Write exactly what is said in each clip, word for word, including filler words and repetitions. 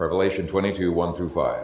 Revelation twenty-two, one through five.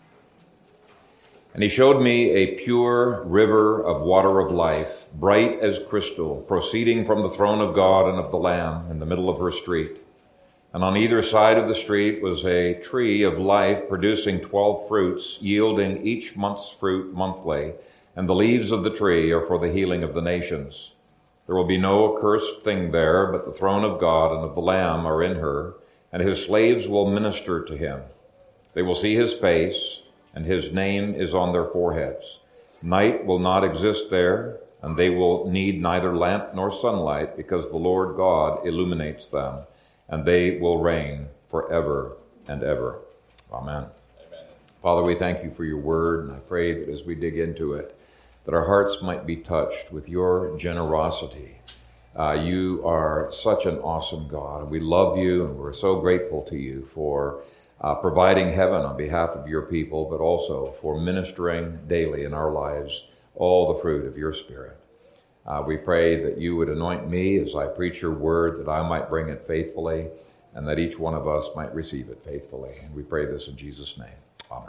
And he showed me a pure river of water of life, bright as crystal, proceeding from the throne of God and of the Lamb in the middle of her street. And on either side of the street was a tree of life, producing twelve fruits, yielding each month's fruit monthly. And the leaves of the tree are for the healing of the nations. There will be no accursed thing there, but the throne of God and of the Lamb are in her, and his slaves will minister to him. They will see his face, and his name is on their foreheads. Night will not exist there, and they will need neither lamp nor sunlight, because the Lord God illuminates them, and they will reign forever and ever. Amen. Amen. Father, we thank you for your word, and I pray that as we dig into it, that our hearts might be touched with your generosity. Uh, you are such an awesome God. We love you, and we're so grateful to you for Uh, providing heaven on behalf of your people, but also for ministering daily in our lives all the fruit of your Spirit. Uh, we pray that you would anoint me as I preach your word, that I might bring it faithfully, and that each one of us might receive it faithfully. And we pray this in Jesus' name.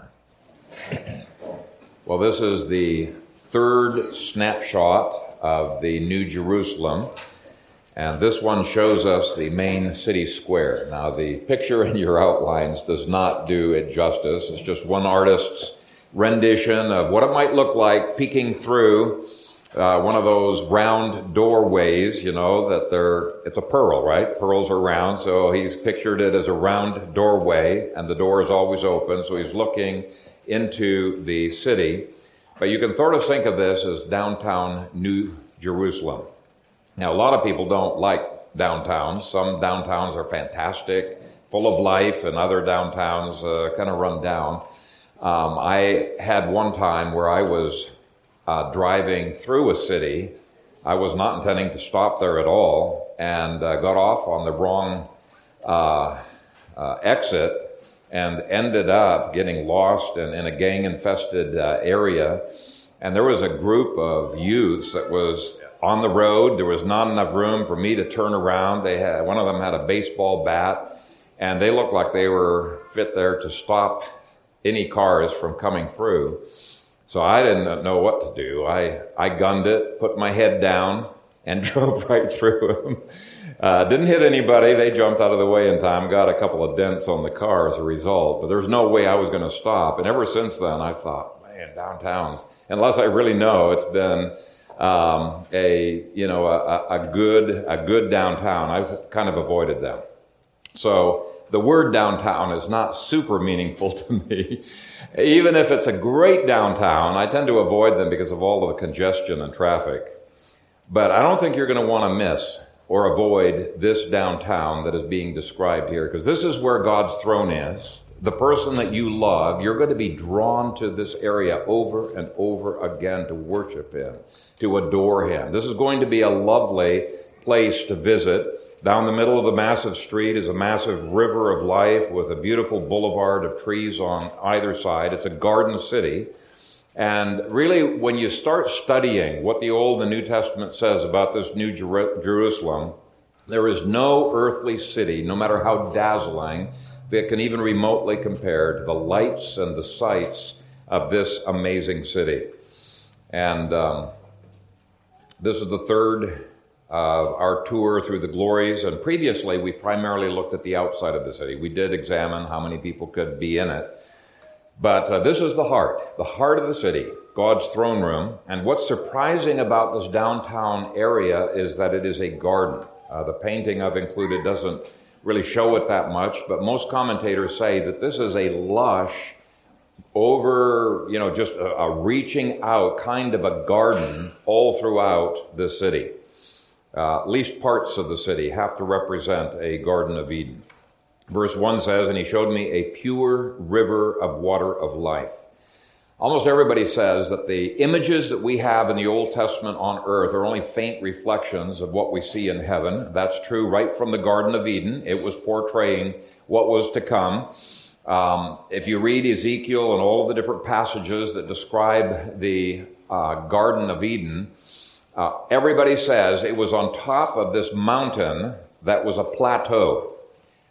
Amen. Well, this is the third snapshot of the New Jerusalem. And this one shows us the main city square. Now, the picture in your outlines does not do it justice. It's just one artist's rendition of what it might look like peeking through uh, one of those round doorways, you know, that they're, it's a pearl, right? Pearls are round, so he's pictured it as a round doorway, and the door is always open, so he's looking into the city. But you can sort of think of this as downtown New Jerusalem. Now, a lot of people don't like downtowns. Some downtowns are fantastic, full of life, and other downtowns uh, kind of run down. Um, I had one time where I was uh, driving through a city. I was not intending to stop there at all, and uh, got off on the wrong uh, uh, exit and ended up getting lost in, in a gang-infested uh, area. And there was a group of youths that was on the road. There was not enough room for me to turn around. They had, one of them had a baseball bat, and they looked like they were fit there to stop any cars from coming through. So I didn't know what to do. I, I gunned it, put my head down, and drove right through them. Uh, didn't hit anybody. They jumped out of the way in time, got a couple of dents on the car as a result, but there's no way I was going to stop. And ever since then, I thought, man, downtowns, unless I really know it's been Um, a you know a, a good a good downtown, I've kind of avoided them. So the word downtown is not super meaningful to me. Even if it's a great downtown, I tend to avoid them because of all of the congestion and traffic. But I don't think you're going to want to miss or avoid this downtown that is being described here, because this is where God's throne is. The person that you love, you're going to be drawn to this area over and over again to worship him, to adore him. This is going to be a lovely place to visit. Down the middle of the massive street is a massive river of life with a beautiful boulevard of trees on either side. It's a garden city. And really, when you start studying what the Old and New Testament says about this New Jer- Jerusalem, there is no earthly city, no matter how dazzling, that can even remotely compare to the lights and the sights of this amazing city. And um, this is the third of uh, our tour through the glories. And previously, we primarily looked at the outside of the city. We did examine how many people could be in it. But uh, this is the heart, the heart of the city, God's throne room. And what's surprising about this downtown area is that it is a garden. Uh, the painting I've included doesn't really show it that much, but most commentators say that this is a lush, over, you know, just a, a reaching out kind of a garden all throughout the city. Uh, at least parts of the city have to represent a Garden of Eden. Verse one says, and he showed me a pure river of water of life. Almost everybody says that the images that we have in the Old Testament on earth are only faint reflections of what we see in heaven. That's true right from the Garden of Eden. It was portraying what was to come. Um, if you read Ezekiel and all of the different passages that describe the uh, Garden of Eden, uh, everybody says it was on top of this mountain that was a plateau.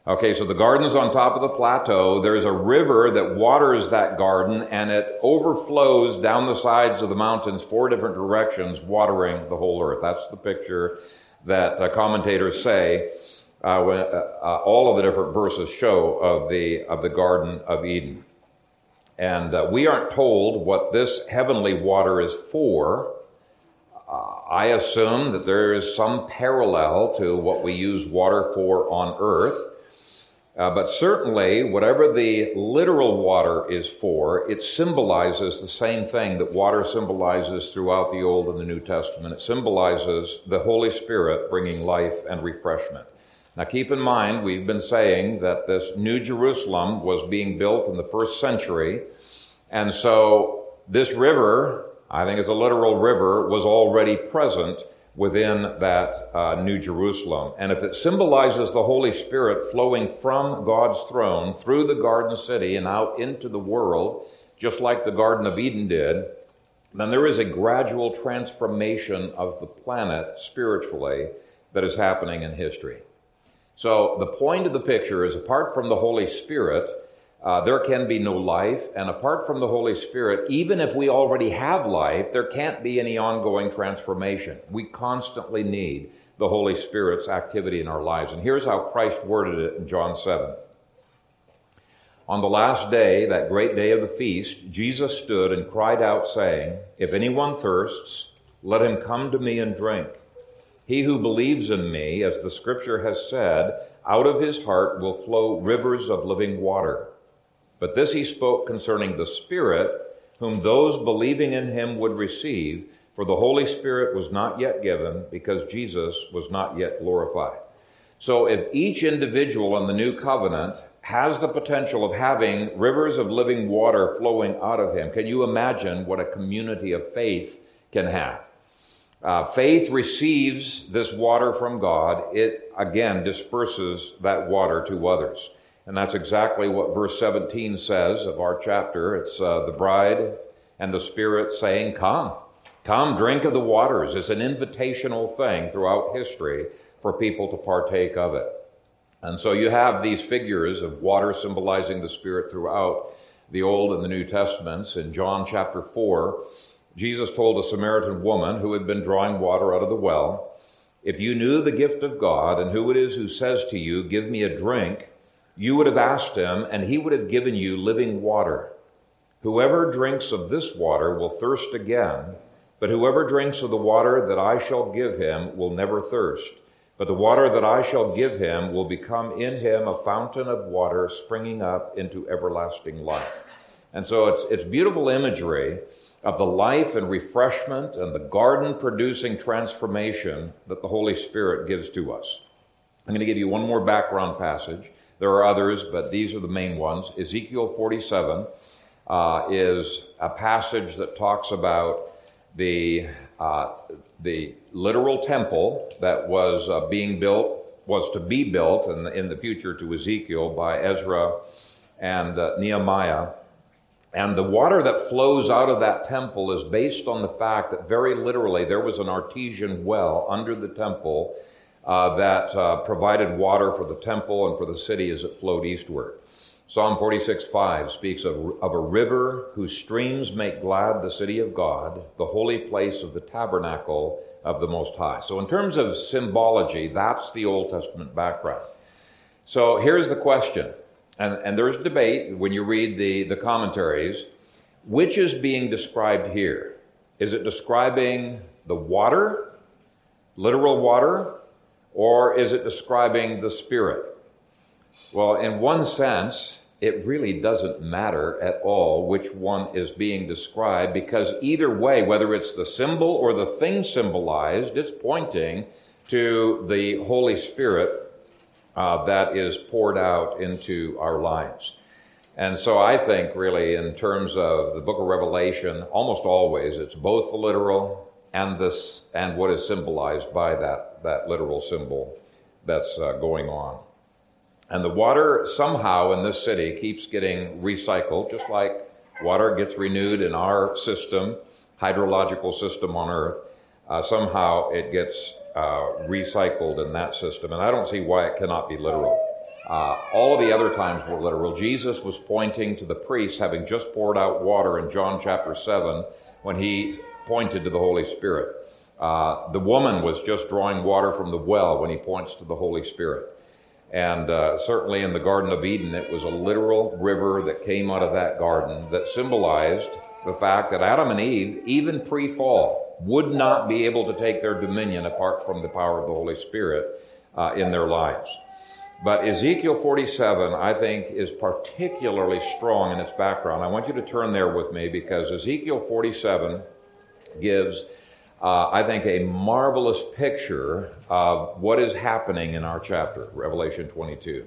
Okay, so the garden's on top of the plateau. There's a river that waters that garden, and it overflows down the sides of the mountains four different directions, watering the whole earth. That's the picture that uh, commentators say uh, when, uh, uh, all of the different verses show of the of the Garden of Eden. And uh, we aren't told what this heavenly water is for. Uh, I assume that there is some parallel to what we use water for on earth. Uh, but certainly, whatever the literal water is for, it symbolizes the same thing that water symbolizes throughout the Old and the New Testament. It symbolizes the Holy Spirit bringing life and refreshment. Now keep in mind, we've been saying that this New Jerusalem was being built in the first century, and so this river, I think it's a literal river, was already present within that uh, New Jerusalem. And if it symbolizes the Holy Spirit flowing from God's throne through the garden city and out into the world, just like the Garden of Eden did, then there is a gradual transformation of the planet spiritually that is happening in history. So the point of the picture is, apart from the Holy Spirit, Uh, there can be no life, and apart from the Holy Spirit, even if we already have life, there can't be any ongoing transformation. We constantly need the Holy Spirit's activity in our lives. And here's how Christ worded it in John seven. On the last day, that great day of the feast, Jesus stood and cried out, saying, "If anyone thirsts, let him come to me and drink. He who believes in me, as the Scripture has said, out of his heart will flow rivers of living water." But this he spoke concerning the Spirit, whom those believing in him would receive, for the Holy Spirit was not yet given, because Jesus was not yet glorified. So if each individual in the new covenant has the potential of having rivers of living water flowing out of him, can you imagine what a community of faith can have? Uh, faith receives this water from God. It, again, disperses that water to others. And that's exactly what verse seventeen says of our chapter. It's uh, the bride and the Spirit saying, "Come, come, drink of the waters." It's an invitational thing throughout history for people to partake of it. And so you have these figures of water symbolizing the Spirit throughout the Old and the New Testaments. In John chapter four, Jesus told a Samaritan woman who had been drawing water out of the well, "If you knew the gift of God and who it is who says to you, 'Give me a drink,' you would have asked him, and he would have given you living water. Whoever drinks of this water will thirst again, but whoever drinks of the water that I shall give him will never thirst. But the water that I shall give him will become in him a fountain of water springing up into everlasting life." And so it's, it's beautiful imagery of the life and refreshment and the garden-producing transformation that the Holy Spirit gives to us. I'm going to give you one more background passage. There are others, but these are the main ones. Ezekiel forty-seven uh, is a passage that talks about the uh, the literal temple that was uh, being built, was to be built in the, in the future to Ezekiel by Ezra and uh, Nehemiah. And the water that flows out of that temple is based on the fact that very literally there was an artesian well under the temple Uh, that uh, provided water for the temple and for the city as it flowed eastward. Psalm forty-six five speaks of, of a river whose streams make glad the city of God, the holy place of the tabernacle of the Most High. So in terms of symbology, that's the Old Testament background. So here's the question, and, and there's debate when you read the, the commentaries. Which is being described here? Is it describing the water, literal water, or is it describing the Spirit? Well, in one sense, it really doesn't matter at all which one is being described, because either way, whether it's the symbol or the thing symbolized, it's pointing to the Holy Spirit uh, that is poured out into our lives. And so I think really in terms of the book of Revelation, almost always it's both the literal and this and what is symbolized by that, that literal symbol that's uh, going on. And the water somehow in this city keeps getting recycled, just like water gets renewed in our system, hydrological system on Earth. Uh, somehow it gets uh, recycled in that system. And I don't see why it cannot be literal. Uh, all of the other times were literal. Jesus was pointing to the priests having just poured out water in John chapter seven when he pointed to the Holy Spirit. Uh, the woman was just drawing water from the well when he points to the Holy Spirit. And uh, certainly in the Garden of Eden, it was a literal river that came out of that garden that symbolized the fact that Adam and Eve, even pre-fall, would not be able to take their dominion apart from the power of the Holy Spirit uh, in their lives. But Ezekiel forty-seven, I think, is particularly strong in its background. I want you to turn there with me because Ezekiel forty-seven gives, uh, I think, a marvelous picture of what is happening in our chapter, Revelation twenty-two.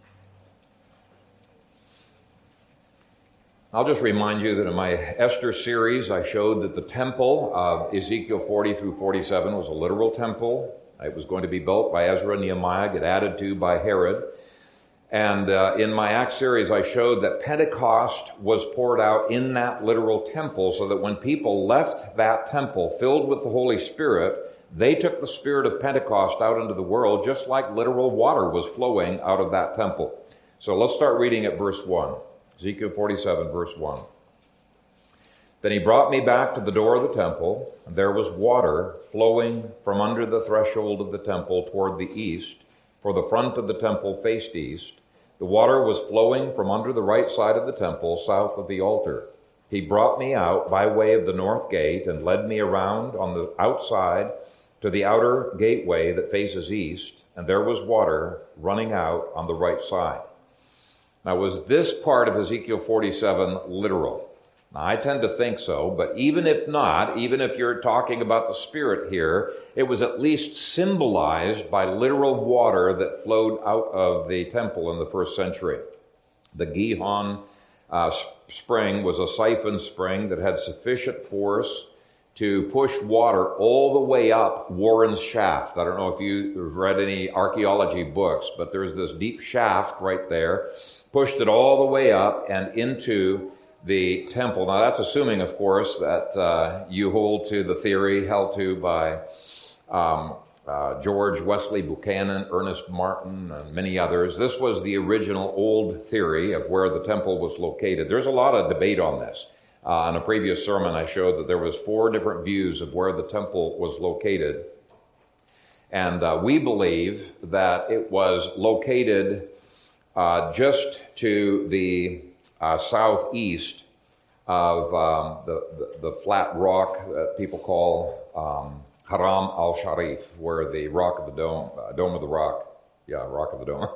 I'll just remind you that in my Esther series, I showed that the temple of Ezekiel forty through forty-seven was a literal temple. It was going to be built by Ezra and Nehemiah, get added to by Herod. And uh, in my Acts series, I showed that Pentecost was poured out in that literal temple so that when people left that temple filled with the Holy Spirit, they took the Spirit of Pentecost out into the world just like literal water was flowing out of that temple. So let's start reading at verse one. Ezekiel forty-seven, verse one. Then he brought me back to the door of the temple, and there was water flowing from under the threshold of the temple toward the east, for the front of the temple faced east. The water was flowing from under the right side of the temple, south of the altar. He brought me out by way of the north gate and led me around on the outside to the outer gateway that faces east, and there was water running out on the right side. Now, was this part of Ezekiel forty-seven literal? Now, I tend to think so, but even if not, even if you're talking about the Spirit here, it was at least symbolized by literal water that flowed out of the temple in the first century. The Gihon uh, spring was a siphon spring that had sufficient force to push water all the way up Warren's Shaft. I don't know if you've read any archaeology books, but there's this deep shaft right there, pushed it all the way up and into the temple. Now that's assuming, of course, that uh, you hold to the theory held to by um, uh, George Wesley Buchanan, Ernest Martin, and many others. This was the original old theory of where the temple was located. There's a lot of debate on this. Uh, in a previous sermon, I showed that there was four different views of where the temple was located. And uh, we believe that it was located uh, just to the Uh, southeast of um, the, the, the flat rock that people call um, Haram al-Sharif, where the rock of the dome, uh, dome of the rock, yeah, rock of the dome,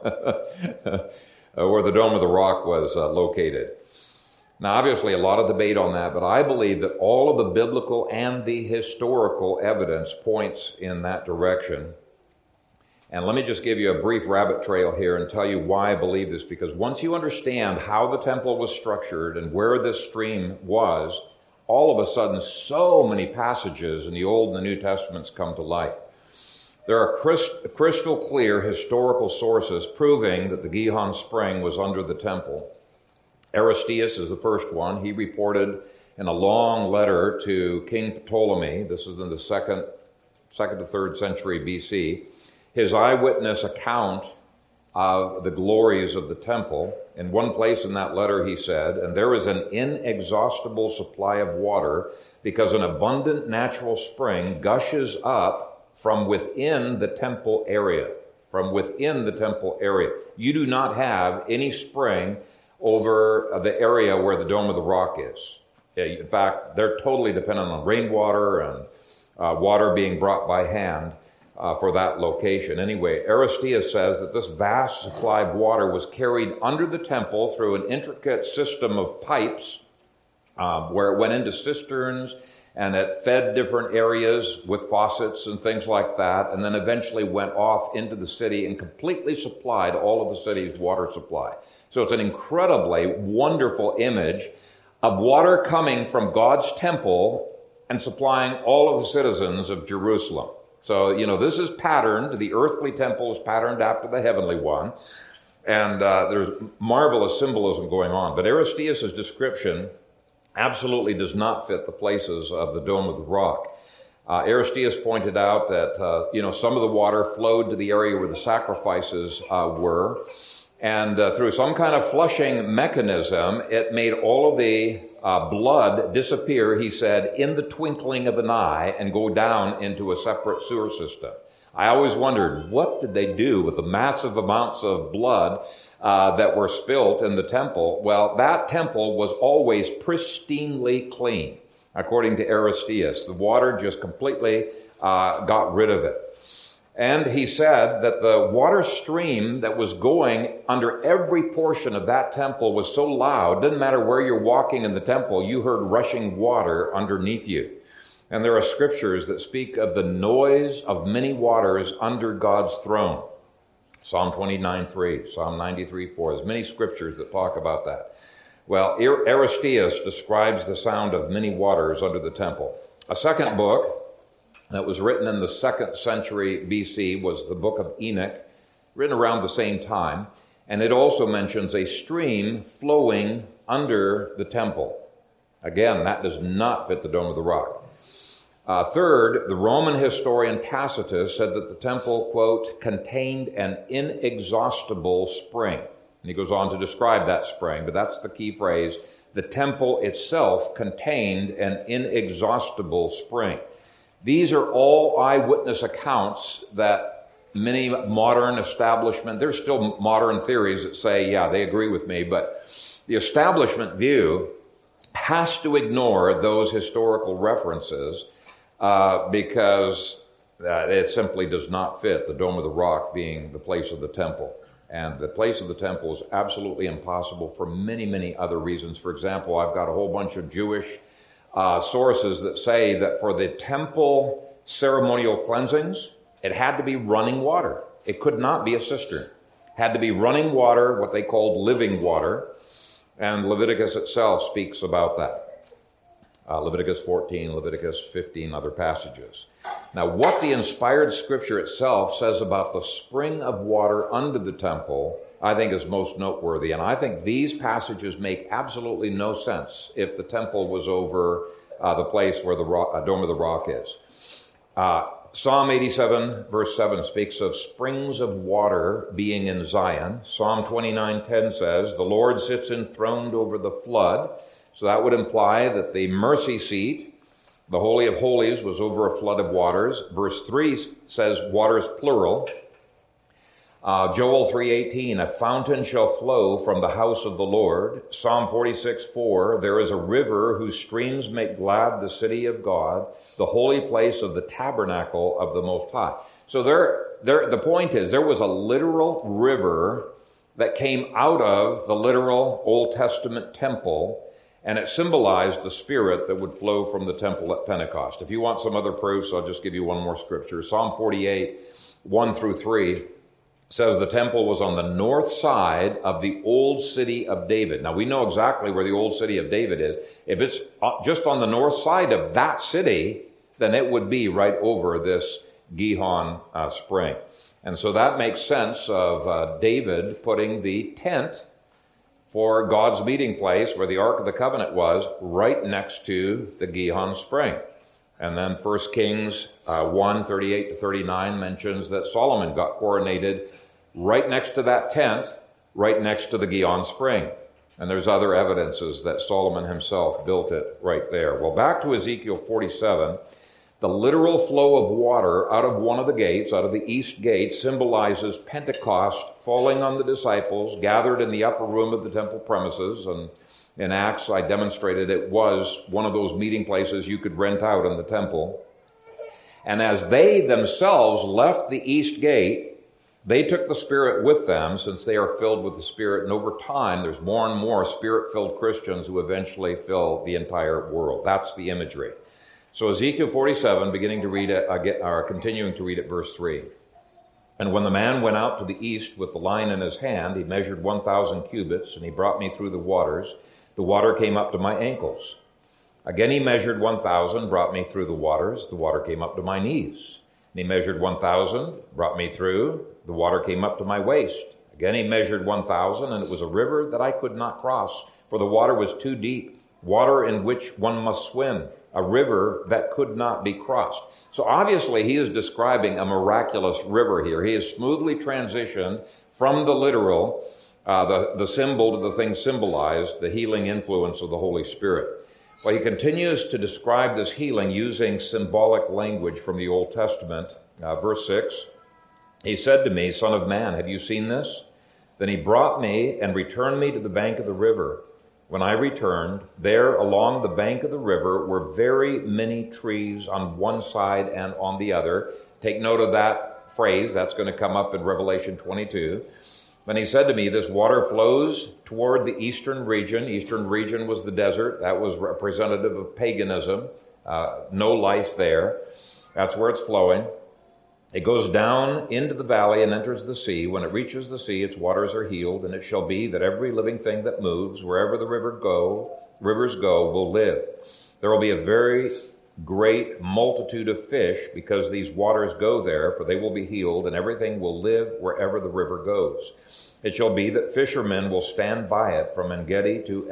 uh, where the dome of the rock was uh, located. Now, obviously, a lot of debate on that, but I believe that all of the biblical and the historical evidence points in that direction. And let me just give you a brief rabbit trail here and tell you why I believe this, because once you understand how the temple was structured and where this stream was, all of a sudden so many passages in the Old and the New Testaments come to light. There are crystal clear historical sources proving that the Gihon spring was under the temple. Aristeas is the first one. He reported in a long letter to King Ptolemy, this is in the second, second to third century B C, his eyewitness account of the glories of the temple. In one place in that letter he said, "And there is an inexhaustible supply of water because an abundant natural spring gushes up from within the temple area." From within the temple area. You do not have any spring over the area where the Dome of the Rock is. In fact, they're totally dependent on rainwater and uh, water being brought by hand Uh, for that location. Anyway, Aristeas says that this vast supply of water was carried under the temple through an intricate system of pipes uh, where it went into cisterns and it fed different areas with faucets and things like that, and then eventually went off into the city and completely supplied all of the city's water supply. So it's an incredibly wonderful image of water coming from God's temple and supplying all of the citizens of Jerusalem. So, you know, this is patterned. The earthly temple is patterned after the heavenly one. And uh, there's marvelous symbolism going on. But Aristeas' description absolutely does not fit the places of the Dome of the Rock. Uh, Aristeas pointed out that, uh, you know, some of the water flowed to the area where the sacrifices uh, were. And uh, through some kind of flushing mechanism, it made all of the uh, blood disappear, he said, in the twinkling of an eye and go down into a separate sewer system. I always wondered, what did they do with the massive amounts of blood uh, that were spilt in the temple? Well, that temple was always pristinely clean, according to Aristeas. The water just completely uh, got rid of it. And he said that the water stream that was going under every portion of that temple was so loud, didn't matter where you're walking in the temple, you heard rushing water underneath you. And there are scriptures that speak of the noise of many waters under God's throne. Psalm twenty-nine three, Psalm ninety-three four. There's many scriptures that talk about that. Well, Aristeas describes the sound of many waters under the temple. A second book that was written in the second century B C was the book of Enoch, written around the same time. And it also mentions a stream flowing under the temple. Again, that does not fit the Dome of the Rock. Uh, third, the Roman historian Tacitus said that the temple, quote, contained an inexhaustible spring. And he goes on to describe that spring, but that's the key phrase. The temple itself contained an inexhaustible spring. These are all eyewitness accounts that many modern establishment, there's still modern theories that say, yeah, they agree with me, but the establishment view has to ignore those historical references uh, because uh, it simply does not fit the Dome of the Rock being the place of the temple. And the place of the temple is absolutely impossible for many, many other reasons. For example, I've got a whole bunch of Jewish uh, sources that say that for the temple ceremonial cleansings, it had to be running water. It could not be a cistern. It had to be running water, what they called living water. And Leviticus itself speaks about that. Uh, Leviticus fourteen, Leviticus fifteen, other passages. Now, what the inspired scripture itself says about the spring of water under the temple, I think is most noteworthy. And I think these passages make absolutely no sense if the temple was over uh, the place where the rock, uh, Dome of the Rock is. Uh, Psalm eighty-seven, verse seven, speaks of springs of water being in Zion. Psalm twenty-nine ten says, the Lord sits enthroned over the flood. So that would imply that the mercy seat, the Holy of Holies, was over a flood of waters. Verse three says waters plural. Uh, Joel three eighteen, a fountain shall flow from the house of the Lord. Psalm forty-six four, there is a river whose streams make glad the city of God, the holy place of the tabernacle of the Most High. So there, there, the point is, there was a literal river that came out of the literal Old Testament temple, and it symbolized the Spirit that would flow from the temple at Pentecost. If you want some other proofs, I'll just give you one more scripture. Psalm forty-eight, one through three, says the temple was on the north side of the old city of David. Now, we know exactly where the old city of David is. If it's just on the north side of that city, then it would be right over this Gihon uh, spring. And so that makes sense of uh, David putting the tent for God's meeting place, where the Ark of the Covenant was, right next to the Gihon spring. And then First Kings uh, one, thirty-eight to thirty-nine mentions that Solomon got coronated right next to that tent, right next to the Gihon spring. And there's other evidences that Solomon himself built it right there. Well, back to Ezekiel forty-seven, the literal flow of water out of one of the gates, out of the east gate, symbolizes Pentecost falling on the disciples gathered in the upper room of the temple premises. And in Acts, I demonstrated it was one of those meeting places you could rent out in the temple. And as they themselves left the east gate, they took the Spirit with them, since they are filled with the Spirit. And over time, there's more and more Spirit-filled Christians who eventually fill the entire world. That's the imagery. So Ezekiel forty-seven, beginning to read it, or continuing to read it, verse three. And when the man went out to the east with the line in his hand, he measured one thousand cubits, and he brought me through the waters. The water came up to my ankles. Again he measured one thousand, brought me through the waters. The water came up to my knees. And he measured one thousand, brought me through. The water came up to my waist. Again he measured one thousand, and it was a river that I could not cross, for the water was too deep, water in which one must swim, a river that could not be crossed. So obviously he is describing a miraculous river here. He has smoothly transitioned from the literal uh, the, the symbol to the thing symbolized, the healing influence of the Holy Spirit. Well, he continues to describe this healing using symbolic language from the Old Testament. Uh, verse six, he said to me, Son of man, have you seen this? Then he brought me and returned me to the bank of the river. When I returned, there along the bank of the river were very many trees on one side and on the other. Take note of that phrase. That's going to come up in Revelation twenty-two. Then he said to me, this water flows toward the eastern region. Eastern region was the desert. That was representative of paganism. Uh, no life there. That's where it's flowing. It goes down into the valley and enters the sea. When it reaches the sea, its waters are healed, and it shall be that every living thing that moves, wherever the river go, rivers go, will live. There will be a very great multitude of fish because these waters go there, for they will be healed, and everything will live wherever the river goes. It shall be that fishermen will stand by it from En-gedi to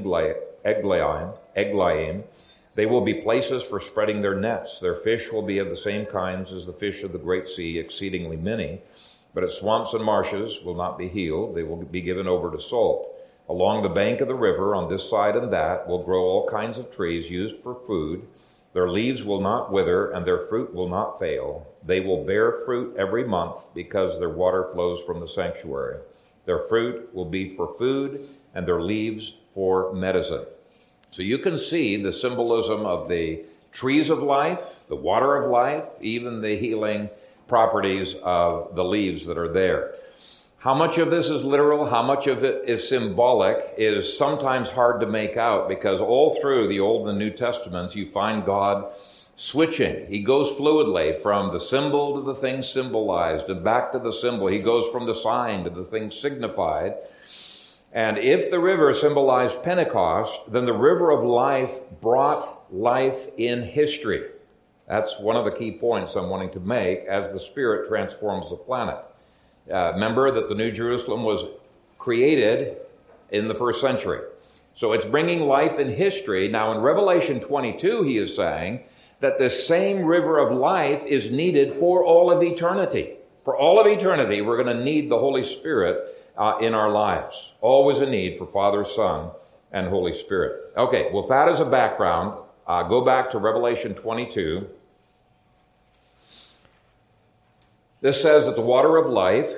Eglaim. Eglaim. They will be places for spreading their nets. Their fish will be of the same kinds as the fish of the great sea, exceedingly many. But its swamps and marshes will not be healed. They will be given over to salt. Along the bank of the river, on this side and that, will grow all kinds of trees used for food. Their leaves will not wither, and their fruit will not fail. They will bear fruit every month, because their water flows from the sanctuary. Their fruit will be for food, and their leaves for medicine. So you can see the symbolism of the trees of life, the water of life, even the healing properties of the leaves that are there. How much of this is literal, how much of it is symbolic, is sometimes hard to make out, because all through the Old and New Testaments you find God switching. He goes fluidly from the symbol to the thing symbolized, and back to the symbol. He goes from the sign to the thing signified. And if the river symbolized Pentecost, then the river of life brought life in history. That's one of the key points I'm wanting to make as the Spirit transforms the planet. Uh, remember that the New Jerusalem was created in the first century. So it's bringing life in history. Now in Revelation twenty-two, he is saying that this same river of life is needed for all of eternity. For all of eternity, we're going to need the Holy Spirit uh, in our lives. Always a need for Father, Son, and Holy Spirit. Okay, with that as a background, uh, go back to Revelation twenty-two. This says that the water of life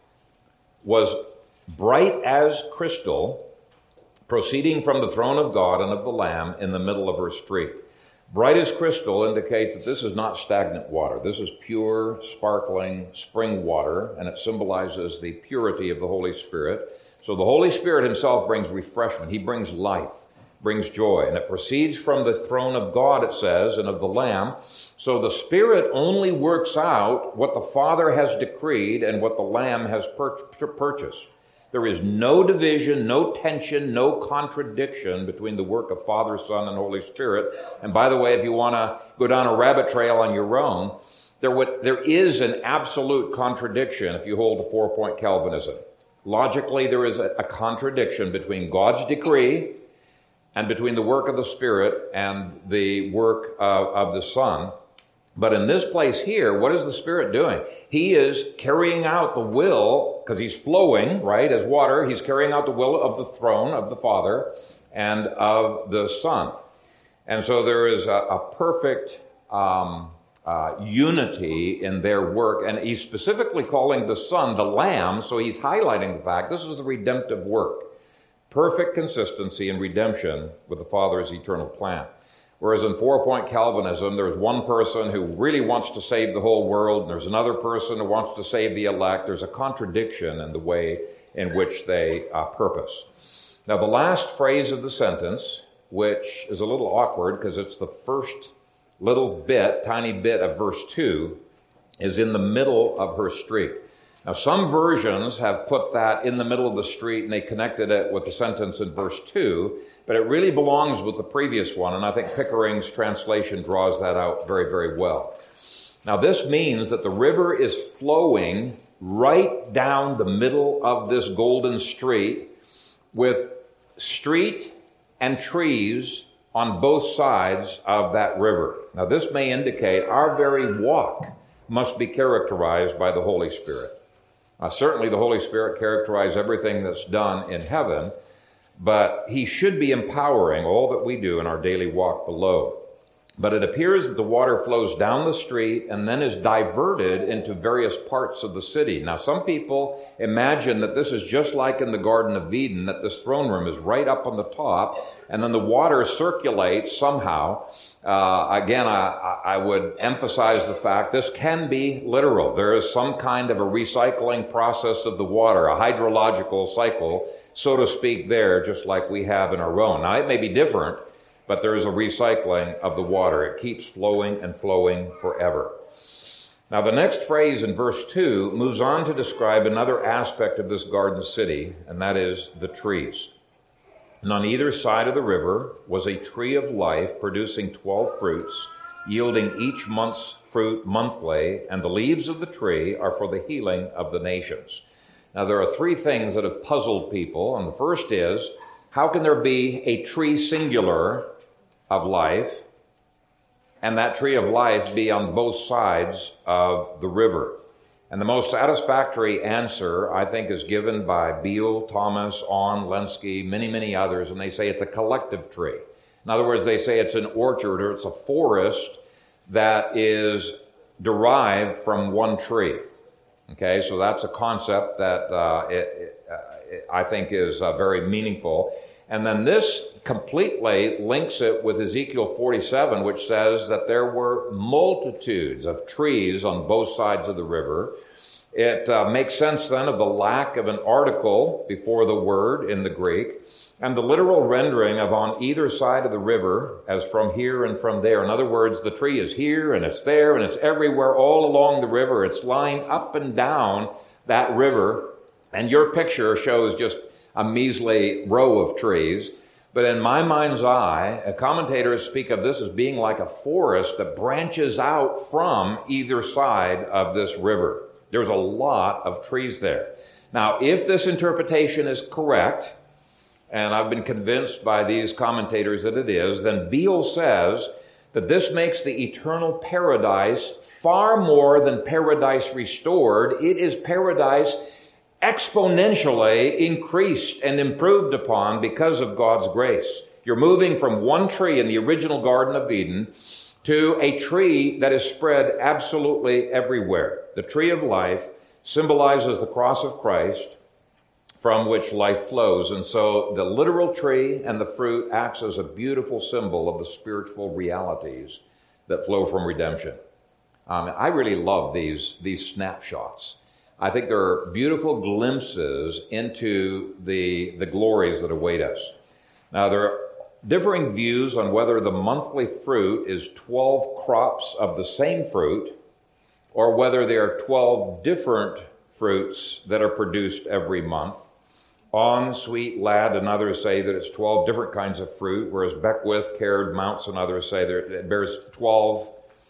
was bright as crystal, proceeding from the throne of God and of the Lamb in the middle of her street. Bright as crystal indicates that this is not stagnant water. This is pure, sparkling spring water, and it symbolizes the purity of the Holy Spirit. So the Holy Spirit himself brings refreshment. He brings life, brings joy, and it proceeds from the throne of God, it says, and of the Lamb. So the Spirit only works out what the Father has decreed and what the Lamb has pur- purchased. There is no division, no tension, no contradiction between the work of Father, Son, and Holy Spirit. And by the way, if you want to go down a rabbit trail on your own, there, would, there is an absolute contradiction if you hold to four-point Calvinism. Logically, there is a, a contradiction between God's decree and between the work of the Spirit and the work of, of the Son. But in this place here, what is the Spirit doing? He is carrying out the will, because he's flowing, right, as water. He's carrying out the will of the throne of the Father and of the Son. And so there is a, a perfect um, uh, unity in their work. And he's specifically calling the Son the Lamb, so he's highlighting the fact this is the redemptive work. Perfect consistency and redemption with the Father's eternal plan. Whereas in four-point Calvinism, there's one person who really wants to save the whole world, and there's another person who wants to save the elect. There's a contradiction in the way in which they uh, purpose. Now, the last phrase of the sentence, which is a little awkward because it's the first little bit, tiny bit of verse two, is in the middle of her street. Now, some versions have put that in the middle of the street, and they connected it with the sentence in verse two, but it really belongs with the previous one, and I think Pickering's translation draws that out very, very well. Now, this means that the river is flowing right down the middle of this golden street with street and trees on both sides of that river. Now, this may indicate our very walk must be characterized by the Holy Spirit. Uh, certainly the Holy Spirit characterizes everything that's done in heaven, but he should be empowering all that we do in our daily walk below. But it appears that the water flows down the street and then is diverted into various parts of the city. Now, some people imagine that this is just like in the Garden of Eden, that this throne room is right up on the top, and then the water circulates somehow. Uh, again, I, I would emphasize the fact this can be literal. There is some kind of a recycling process of the water, a hydrological cycle, so to speak, there, just like we have in our own. Now, it may be different, but there is a recycling of the water. It keeps flowing and flowing forever. Now, the next phrase in verse two moves on to describe another aspect of this garden city, and that is the trees. And on either side of the river was a tree of life producing twelve fruits, yielding each month's fruit monthly, and the leaves of the tree are for the healing of the nations. Now, there are three things that have puzzled people, and the first is, how can there be a tree singular of life, and that tree of life be on both sides of the river? And the most satisfactory answer, I think, is given by Beale, Thomas, Ahn, Lenski, many, many others, and they say it's a collective tree. In other words, they say it's an orchard or it's a forest that is derived from one tree. Okay, so that's a concept that uh, it, it, uh, it, I think is uh, very meaningful. And then this completely links it with Ezekiel forty-seven, which says that there were multitudes of trees on both sides of the river. It uh, makes sense then of the lack of an article before the word in the Greek, and the literal rendering of on either side of the river as from here and from there. In other words, the tree is here and it's there and it's everywhere all along the river. It's lying up and down that river, and your picture shows just a measly row of trees. But in my mind's eye, commentators speak of this as being like a forest that branches out from either side of this river. There's a lot of trees there. Now, if this interpretation is correct, and I've been convinced by these commentators that it is, then Beale says that this makes the eternal paradise far more than paradise restored. It is paradise exponentially increased and improved upon because of God's grace. You're moving from one tree in the original Garden of Eden to a tree that is spread absolutely everywhere. The tree of life symbolizes the cross of Christ from which life flows. And so the literal tree and the fruit acts as a beautiful symbol of the spiritual realities that flow from redemption. Um, I really love these, these snapshots. I think there are beautiful glimpses into the, the glories that await us. Now, there are differing views on whether the monthly fruit is twelve crops of the same fruit, or whether there are twelve different fruits that are produced every month. Ahn, Sweet, Ladd, and others say that it's twelve different kinds of fruit, whereas Beckwith, Caird, Mounts, and others say that it bears twelve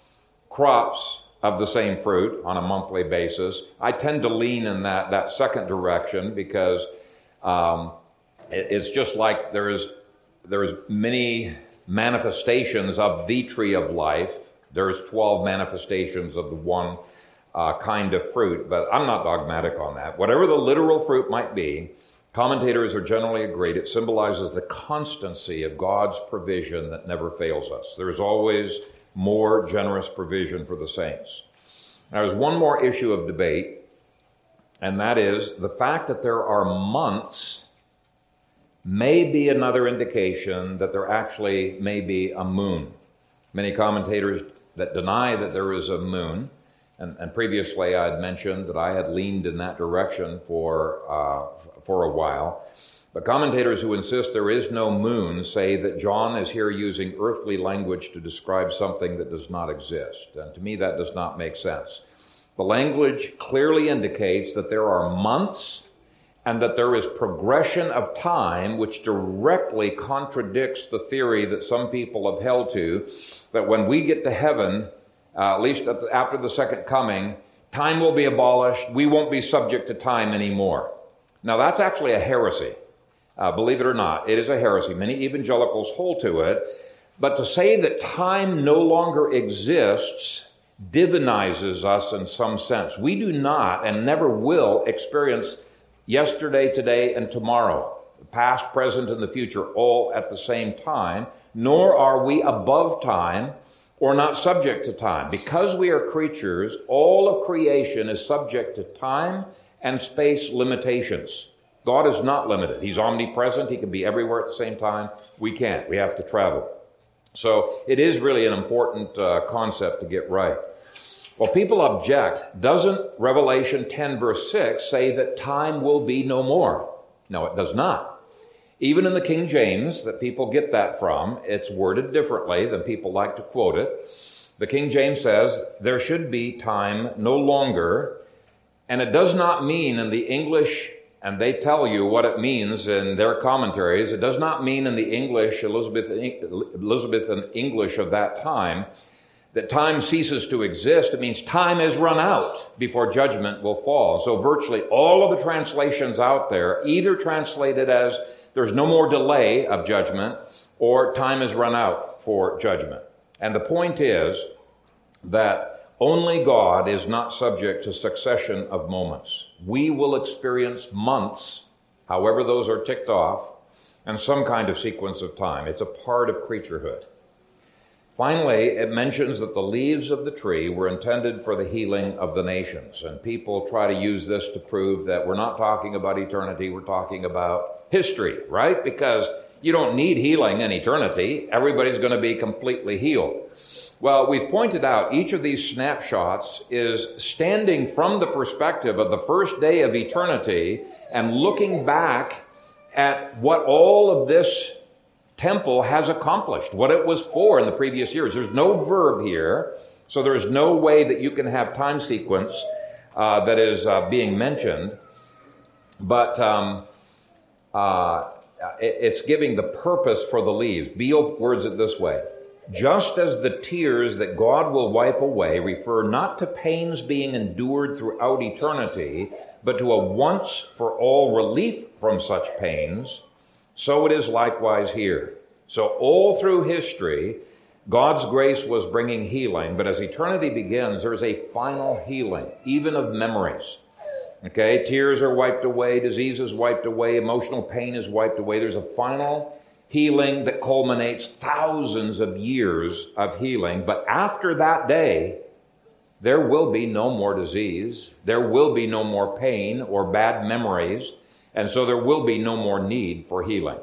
crops of the same fruit on a monthly basis. I tend to lean in that, that second direction because um, it, it's just like there's there's many manifestations of the tree of life. There's twelve manifestations of the one uh, kind of fruit, but I'm not dogmatic on that. Whatever the literal fruit might be, commentators are generally agreed it symbolizes the constancy of God's provision that never fails us. There's always more generous provision for the saints. Now, there's one more issue of debate, and that is the fact that there are months may be another indication that there actually may be a moon. Many commentators that deny that there is a moon, and, and previously I had mentioned that I had leaned in that direction for uh, for a while. But commentators who insist there is no moon say that John is here using earthly language to describe something that does not exist. And to me, that does not make sense. The language clearly indicates that there are months and that there is progression of time, which directly contradicts the theory that some people have held to, that when we get to heaven, uh, at least after the second coming, time will be abolished. We won't be subject to time anymore. Now, that's actually a heresy. Uh, believe it or not, it is a heresy. Many evangelicals hold to it. But to say that time no longer exists divinizes us in some sense. We do not and never will experience yesterday, today, and tomorrow, the past, present, and the future, all at the same time, nor are we above time or not subject to time. Because we are creatures, all of creation is subject to time and space limitations. God is not limited. He's omnipresent. He can be everywhere at the same time. We can't. We have to travel. So it is really an important uh, concept to get right. Well, people object. Doesn't Revelation ten verse six say that time will be no more? No, it does not. Even in the King James, that people get that from, it's worded differently than people like to quote it. The King James says, there should be time no longer, and it does not mean in the English, and they tell you what it means in their commentaries, it does not mean in the English, Elizabethan, Elizabethan English of that time, that time ceases to exist. It means time has run out before judgment will fall. So virtually all of the translations out there either translate it as there's no more delay of judgment or time has run out for judgment. And the point is that only God is not subject to succession of moments. We will experience months, however those are ticked off, and some kind of sequence of time. It's a part of creaturehood. Finally, it mentions that the leaves of the tree were intended for the healing of the nations. And people try to use this to prove that we're not talking about eternity, we're talking about history, right? Because you don't need healing in eternity. Everybody's going to be completely healed. Well, we've pointed out each of these snapshots is standing from the perspective of the first day of eternity and looking back at what all of this temple has accomplished, what it was for in the previous years. There's no verb here, so there's no way that you can have time sequence uh, that is uh, being mentioned, but um, uh, it, it's giving the purpose for the leaves. Beale words it this way: just as the tears that God will wipe away refer not to pains being endured throughout eternity, but to a once-for-all relief from such pains, so it is likewise here. So all through history, God's grace was bringing healing, but as eternity begins, there's a final healing, even of memories. Okay, tears are wiped away, disease is wiped away, emotional pain is wiped away. There's a final healing that culminates thousands of years of healing. But after that day, there will be no more disease. There will be no more pain or bad memories. And so there will be no more need for healing.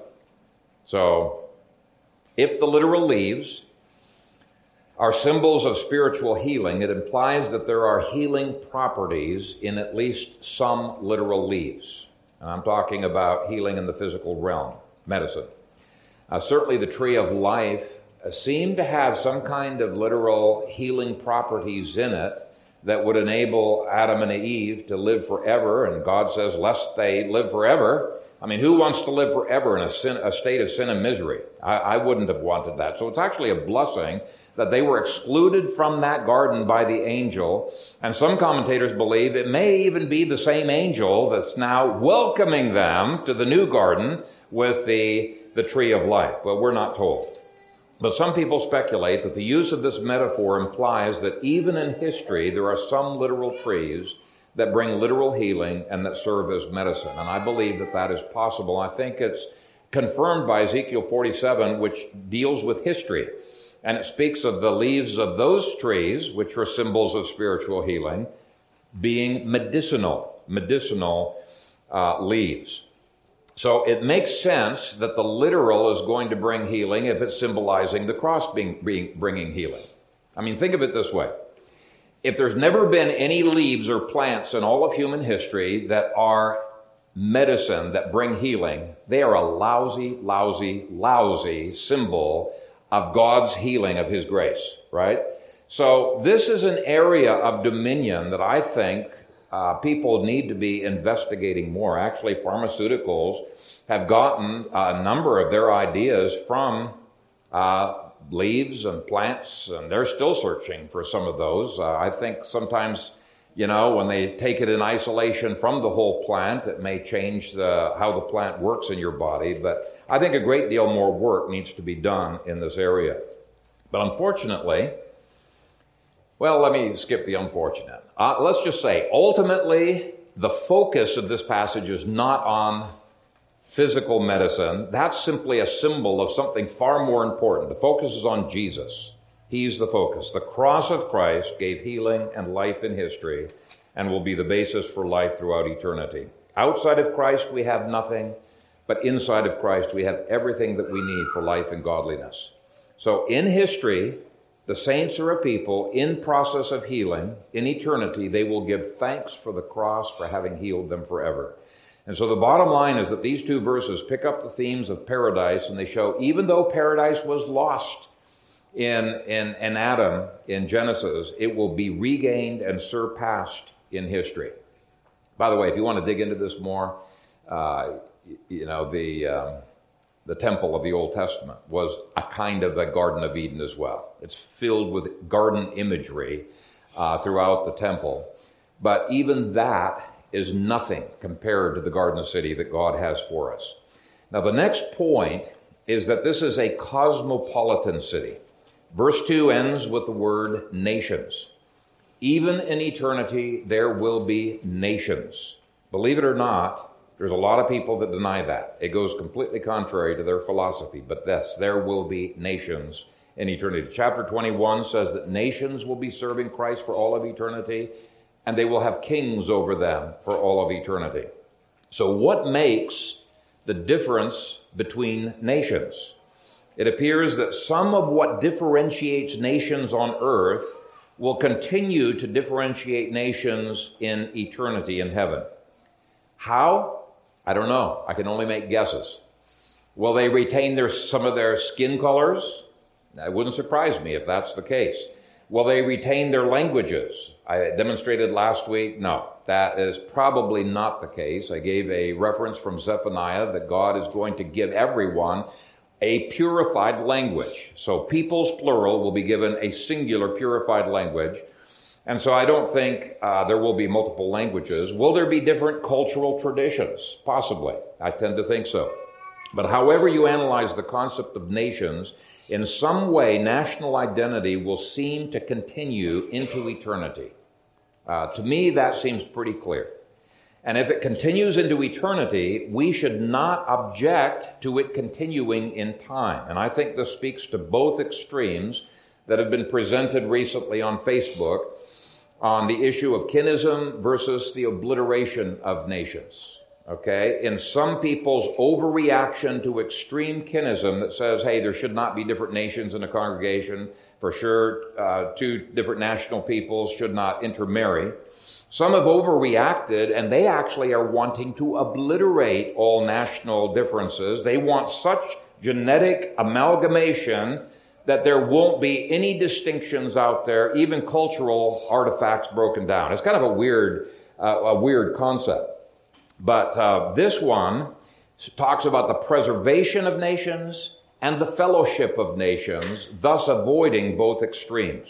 So if the literal leaves are symbols of spiritual healing, it implies that there are healing properties in at least some literal leaves. And I'm talking about healing in the physical realm, medicine. Uh, certainly the tree of life uh, seemed to have some kind of literal healing properties in it that would enable Adam and Eve to live forever. And God says, lest they live forever. I mean, who wants to live forever in a, sin, a state of sin and misery? I, I wouldn't have wanted that. So it's actually a blessing that they were excluded from that garden by the angel. And some commentators believe it may even be the same angel that's now welcoming them to the new garden with the, the tree of life. But we're not told. But some people speculate that the use of this metaphor implies that even in history, there are some literal trees that bring literal healing and that serve as medicine. And I believe that that is possible. I think it's confirmed by Ezekiel forty-seven, which deals with history. And it speaks of the leaves of those trees, which are symbols of spiritual healing, being medicinal, medicinal uh, leaves. So it makes sense that the literal is going to bring healing if it's symbolizing the cross being, being bringing healing. I mean, think of it this way. If there's never been any leaves or plants in all of human history that are medicine, that bring healing, they are a lousy, lousy, lousy symbol of God's healing of His grace, right? So this is an area of dominion that I think Uh, people need to be investigating more. Actually, pharmaceuticals have gotten a number of their ideas from uh, leaves and plants, and they're still searching for some of those. Uh, I think sometimes, you know, when they take it in isolation from the whole plant, it may change the, how the plant works in your body. But I think a great deal more work needs to be done in this area. But unfortunately, Well, let me skip the unfortunate. Uh, let's just say, ultimately, the focus of this passage is not on physical medicine. That's simply a symbol of something far more important. The focus is on Jesus. He's the focus. The cross of Christ gave healing and life in history and will be the basis for life throughout eternity. Outside of Christ, we have nothing, but inside of Christ, we have everything that we need for life and godliness. So in history, the saints are a people in process of healing. In eternity, they will give thanks for the cross for having healed them forever. And so the bottom line is that these two verses pick up the themes of paradise, and they show even though paradise was lost in, in, in Adam in Genesis, it will be regained and surpassed in history. By the way, if you want to dig into this more, uh, you know, the... Um, The temple of the Old Testament was a kind of a Garden of Eden as well. It's filled with garden imagery uh, throughout the temple. But even that is nothing compared to the garden city that God has for us. Now, the next point is that this is a cosmopolitan city. Verse two ends with the word nations. Even in eternity, there will be nations. Believe it or not, there's a lot of people that deny that. It goes completely contrary to their philosophy. But this, there will be nations in eternity. Chapter twenty-one says that nations will be serving Christ for all of eternity, and they will have kings over them for all of eternity. So what makes the difference between nations? It appears that some of what differentiates nations on earth will continue to differentiate nations in eternity in heaven. How? I don't know. I can only make guesses. Will they retain their, some of their skin colors? That wouldn't surprise me if that's the case. Will they retain their languages? I demonstrated last week, no, that is probably not the case. I gave a reference from Zephaniah that God is going to give everyone a purified language. So peoples, plural, will be given a singular purified language. And so I don't think uh, there will be multiple languages. Will there be different cultural traditions? Possibly. I tend to think so. But however you analyze the concept of nations, in some way national identity will seem to continue into eternity. Uh, to me, that seems pretty clear. And if it continues into eternity, we should not object to it continuing in time. And I think this speaks to both extremes that have been presented recently on Facebook on the issue of kinism versus the obliteration of nations, okay? In some people's overreaction to extreme kinism that says, hey, there should not be different nations in a congregation, for sure, uh, two different national peoples should not intermarry. Some have overreacted, and they actually are wanting to obliterate all national differences. They want such genetic amalgamation that there won't be any distinctions out there, even cultural artifacts broken down. It's kind of a weird, uh, a weird concept. But uh, this one talks about the preservation of nations and the fellowship of nations, thus avoiding both extremes.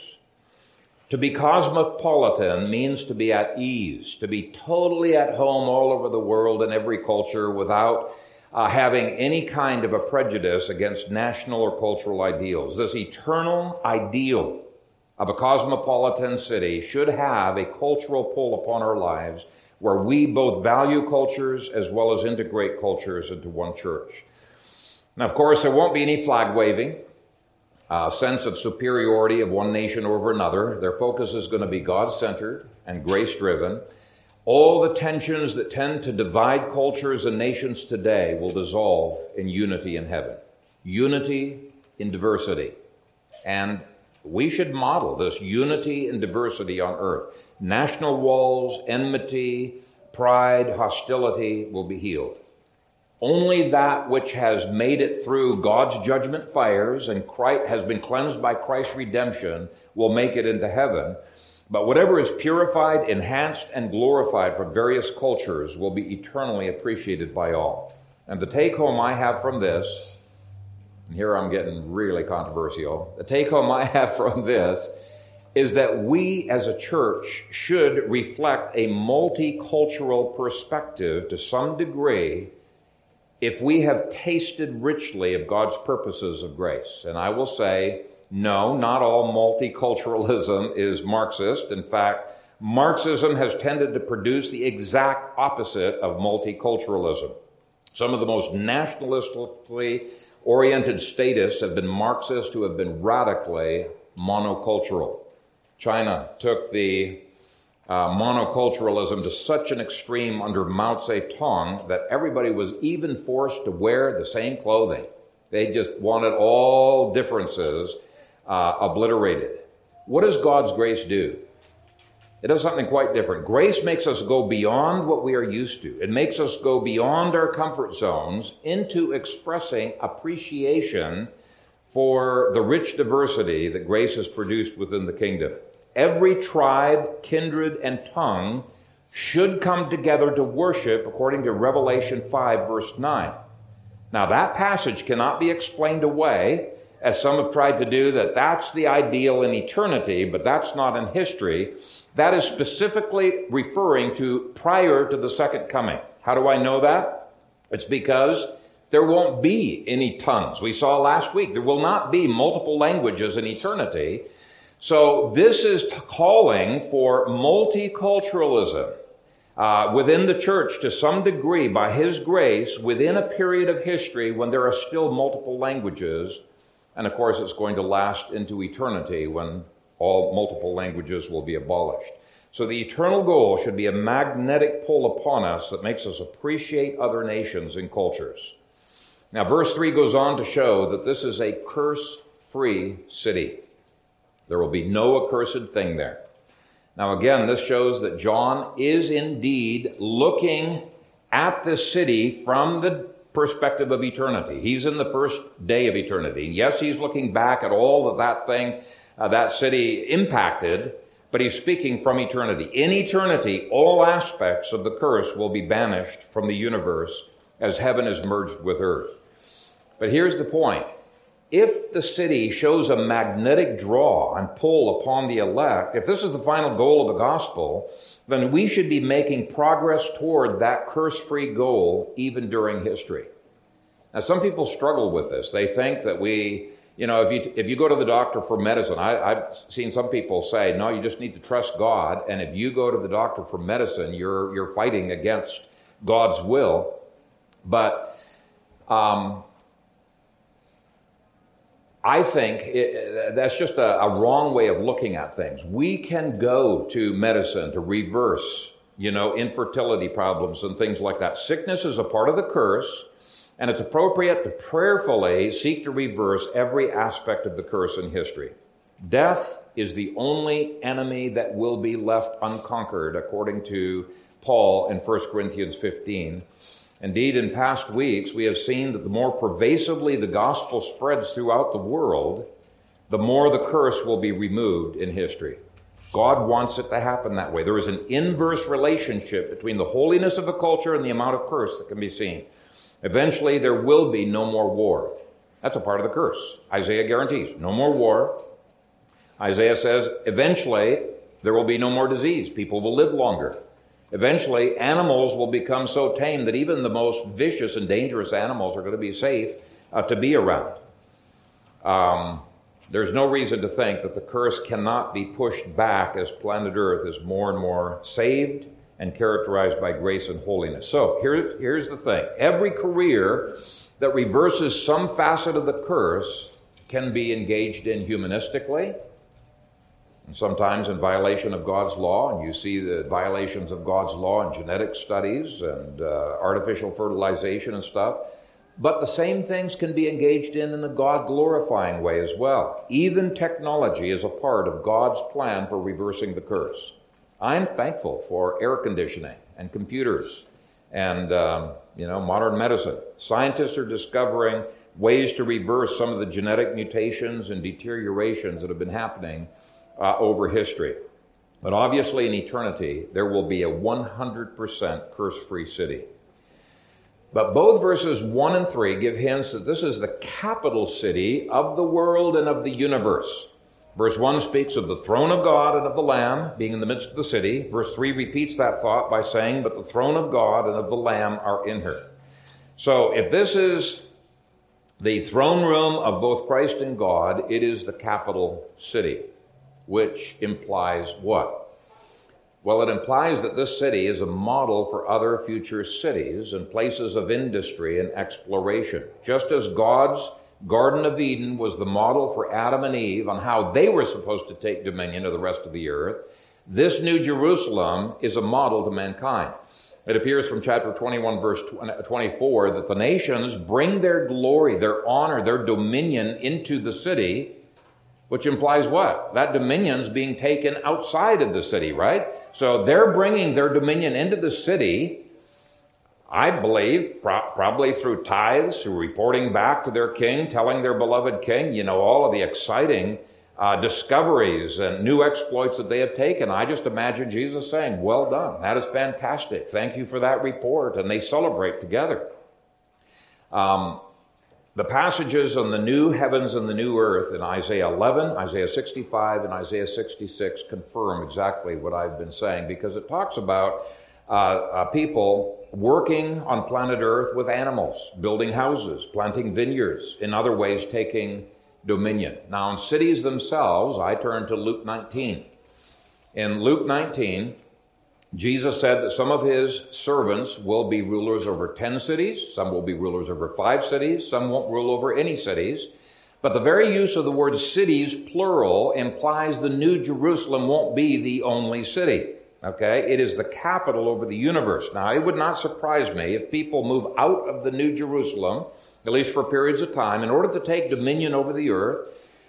To be cosmopolitan means to be at ease, to be totally at home all over the world in every culture without Uh, having any kind of a prejudice against national or cultural ideals. This eternal ideal of a cosmopolitan city should have a cultural pull upon our lives where we both value cultures as well as integrate cultures into one church. Now, of course, there won't be any flag waving, a sense of superiority of one nation over another. Their focus is going to be God-centered and grace-driven. All the tensions that tend to divide cultures and nations today will dissolve in unity in heaven. Unity in diversity. And we should model this unity and diversity on earth. National walls, enmity, pride, hostility will be healed. Only that which has made it through God's judgment fires and Christ has been cleansed by Christ's redemption will make it into heaven. But whatever is purified, enhanced, and glorified from various cultures will be eternally appreciated by all. And the take home I have from this, and here I'm getting really controversial, the take home I have from this is that we as a church should reflect a multicultural perspective to some degree if we have tasted richly of God's purposes of grace. And I will say, No, not all multiculturalism is Marxist. In fact, Marxism has tended to produce the exact opposite of multiculturalism. Some of the most nationalistically oriented statists have been Marxists who have been radically monocultural. China took the uh, monoculturalism to such an extreme under Mao Zedong that everybody was even forced to wear the same clothing. They just wanted all differences uh, obliterated. What does God's grace do? It does something quite different. Grace makes us go beyond what we are used to. It makes us go beyond our comfort zones into expressing appreciation for the rich diversity that grace has produced within the kingdom. Every tribe, kindred, and tongue should come together to worship according to Revelation five, verse nine. Now, that passage cannot be explained away, as some have tried to do, that that's the ideal in eternity, but that's not in history. That is specifically referring to prior to the second coming. How do I know that? It's because there won't be any tongues. We saw last week, there will not be multiple languages in eternity. So this is calling for multiculturalism uh, within the church to some degree by His grace within a period of history when there are still multiple languages. And of course, it's going to last into eternity when all multiple languages will be abolished. So the eternal goal should be a magnetic pull upon us that makes us appreciate other nations and cultures. Now, verse three goes on to show that this is a curse-free city. There will be no accursed thing there. Now, again, this shows that John is indeed looking at this city from the perspective of eternity. He's in the first day of eternity. Yes, he's looking back at all that that thing, uh, that city impacted, but he's speaking from eternity. In eternity, all aspects of the curse will be banished from the universe as heaven is merged with earth. But here's the point. If the city shows a magnetic draw and pull upon the elect, if this is the final goal of the gospel, then we should be making progress toward that curse-free goal even during history. Now, some people struggle with this. They think that we, you know, if you if you go to the doctor for medicine, I, I've seen some people say, no, you just need to trust God, and if you go to the doctor for medicine, you're you're fighting against God's will. But um, I think it, that's just a, a wrong way of looking at things. We can go to medicine to reverse, you know, infertility problems and things like that. Sickness is a part of the curse, and it's appropriate to prayerfully seek to reverse every aspect of the curse in history. Death is the only enemy that will be left unconquered, according to Paul in First Corinthians fifteen. Indeed, in past weeks, we have seen that the more pervasively the gospel spreads throughout the world, the more the curse will be removed in history. God wants it to happen that way. There is an inverse relationship between the holiness of a culture and the amount of curse that can be seen. Eventually, there will be no more war. That's a part of the curse. Isaiah guarantees no more war. Isaiah says eventually there will be no more disease. People will live longer. Eventually, animals will become so tame that even the most vicious and dangerous animals are going to be safe uh, to be around. Um, there's no reason to think that the curse cannot be pushed back as planet Earth is more and more saved and characterized by grace and holiness. So here, here's the thing. Every career that reverses some facet of the curse can be engaged in humanistically, and sometimes in violation of God's law, and you see the violations of God's law in genetic studies and uh, artificial fertilization and stuff. But the same things can be engaged in in a God-glorifying way as well. Even technology is a part of God's plan for reversing the curse. I'm thankful for air conditioning and computers and um, you know, modern medicine. Scientists are discovering ways to reverse some of the genetic mutations and deteriorations that have been happening Uh, over history. But obviously in eternity, there will be a one hundred percent curse-free city. But both verses one and three give hints that this is the capital city of the world and of the universe. Verse one speaks of the throne of God and of the Lamb being in the midst of the city. Verse three repeats that thought by saying, but the throne of God and of the Lamb are in her. So if this is the throne room of both Christ and God, it is the capital city, which implies what? Well, it implies that this city is a model for other future cities and places of industry and exploration. Just as God's Garden of Eden was the model for Adam and Eve on how they were supposed to take dominion of the rest of the earth, this New Jerusalem is a model to mankind. It appears from chapter twenty-one, verse twenty-four, that the nations bring their glory, their honor, their dominion into the city, which implies what? That dominion's being taken outside of the city, right? So they're bringing their dominion into the city, I believe, pro- probably through tithes, through reporting back to their king, telling their beloved king, you know, all of the exciting uh, discoveries and new exploits that they have taken. I just imagine Jesus saying, well done, that is fantastic, thank you for that report, and they celebrate together. Um, The passages on the new heavens and the new earth in Isaiah eleven, Isaiah sixty-five, and Isaiah sixty-six confirm exactly what I've been saying, because it talks about uh, uh, people working on planet earth with animals, building houses, planting vineyards, in other ways taking dominion. Now in cities themselves, I turn to Luke nineteen. In Luke nineteen, Jesus said that some of his servants will be rulers over ten cities, some will be rulers over five cities, some won't rule over any cities. But the very use of the word cities, plural, implies the New Jerusalem won't be the only city. Okay? It is the capital over the universe. Now, it would not surprise me if people move out of the New Jerusalem, at least for periods of time, in order to take dominion over the earth,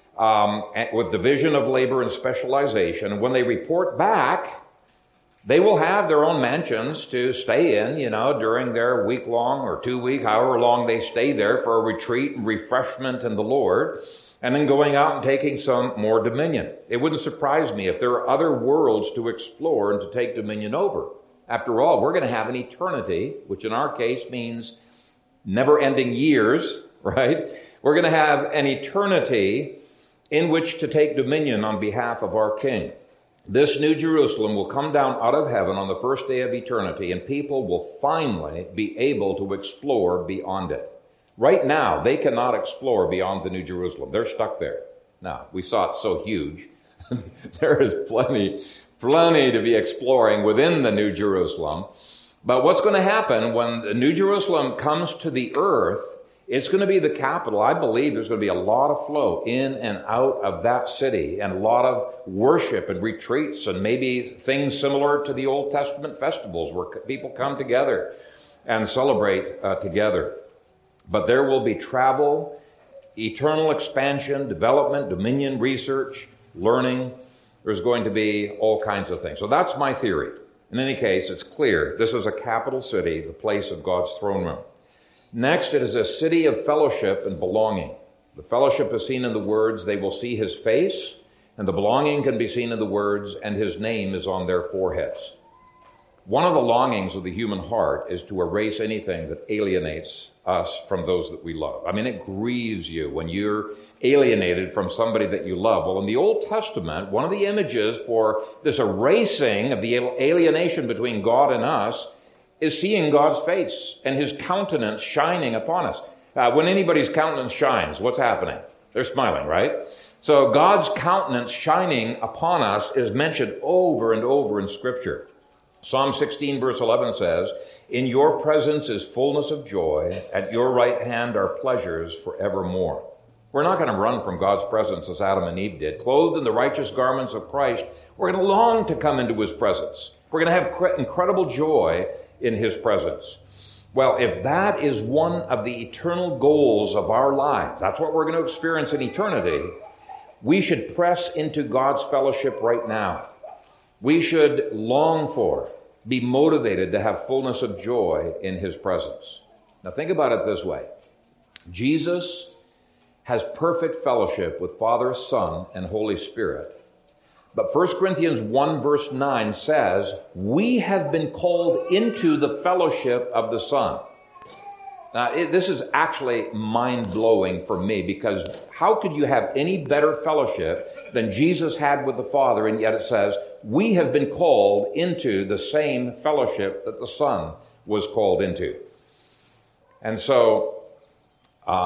um, with division of labor and specialization. And when they report back, they will have their own mansions to stay in, you know, during their week-long or two-week, however long they stay there for a retreat and refreshment in the Lord, and then going out and taking some more dominion. It wouldn't surprise me if there are other worlds to explore and to take dominion over. After all, we're going to have an eternity, which in our case means never-ending years, right? We're going to have an eternity in which to take dominion on behalf of our King. This New Jerusalem will come down out of heaven on the first day of eternity, and people will finally be able to explore beyond it. Right now, they cannot explore beyond the New Jerusalem. They're stuck there. Now, we saw it so huge. There is plenty, plenty to be exploring within the New Jerusalem. But what's going to happen when the New Jerusalem comes to the earth? It's going to be the capital. I believe there's going to be a lot of flow in and out of that city, and a lot of worship and retreats, and maybe things similar to the Old Testament festivals where people come together and celebrate uh, together. But there will be travel, eternal expansion, development, dominion, research, learning. There's going to be all kinds of things. So that's my theory. In any case, it's clear this is a capital city, the place of God's throne room. Next, it is a city of fellowship and belonging. The fellowship is seen in the words, they will see his face, and the belonging can be seen in the words, and his name is on their foreheads. One of the longings of the human heart is to erase anything that alienates us from those that we love. I mean, it grieves you when you're alienated from somebody that you love. Well, in the Old Testament, one of the images for this erasing of the alienation between God and us is seeing God's face and his countenance shining upon us. Uh, when anybody's countenance shines, what's happening? They're smiling, right? So God's countenance shining upon us is mentioned over and over in Scripture. Psalm sixteen verse eleven says, "In your presence is fullness of joy. At your right hand are pleasures forevermore." We're not going to run from God's presence as Adam and Eve did. Clothed in the righteous garments of Christ, we're going to long to come into his presence. We're going to have incredible joy in his presence. Well, if that is one of the eternal goals of our lives, that's what we're going to experience in eternity, we should press into God's fellowship right now. We should long for, be motivated to have fullness of joy in his presence. Now think about it this way. Jesus has perfect fellowship with Father, Son, and Holy Spirit. But First Corinthians one verse nine says, we have been called into the fellowship of the Son. Now, it, this is actually mind-blowing for me, because how could you have any better fellowship than Jesus had with the Father, and yet it says, we have been called into the same fellowship that the Son was called into. And so, um,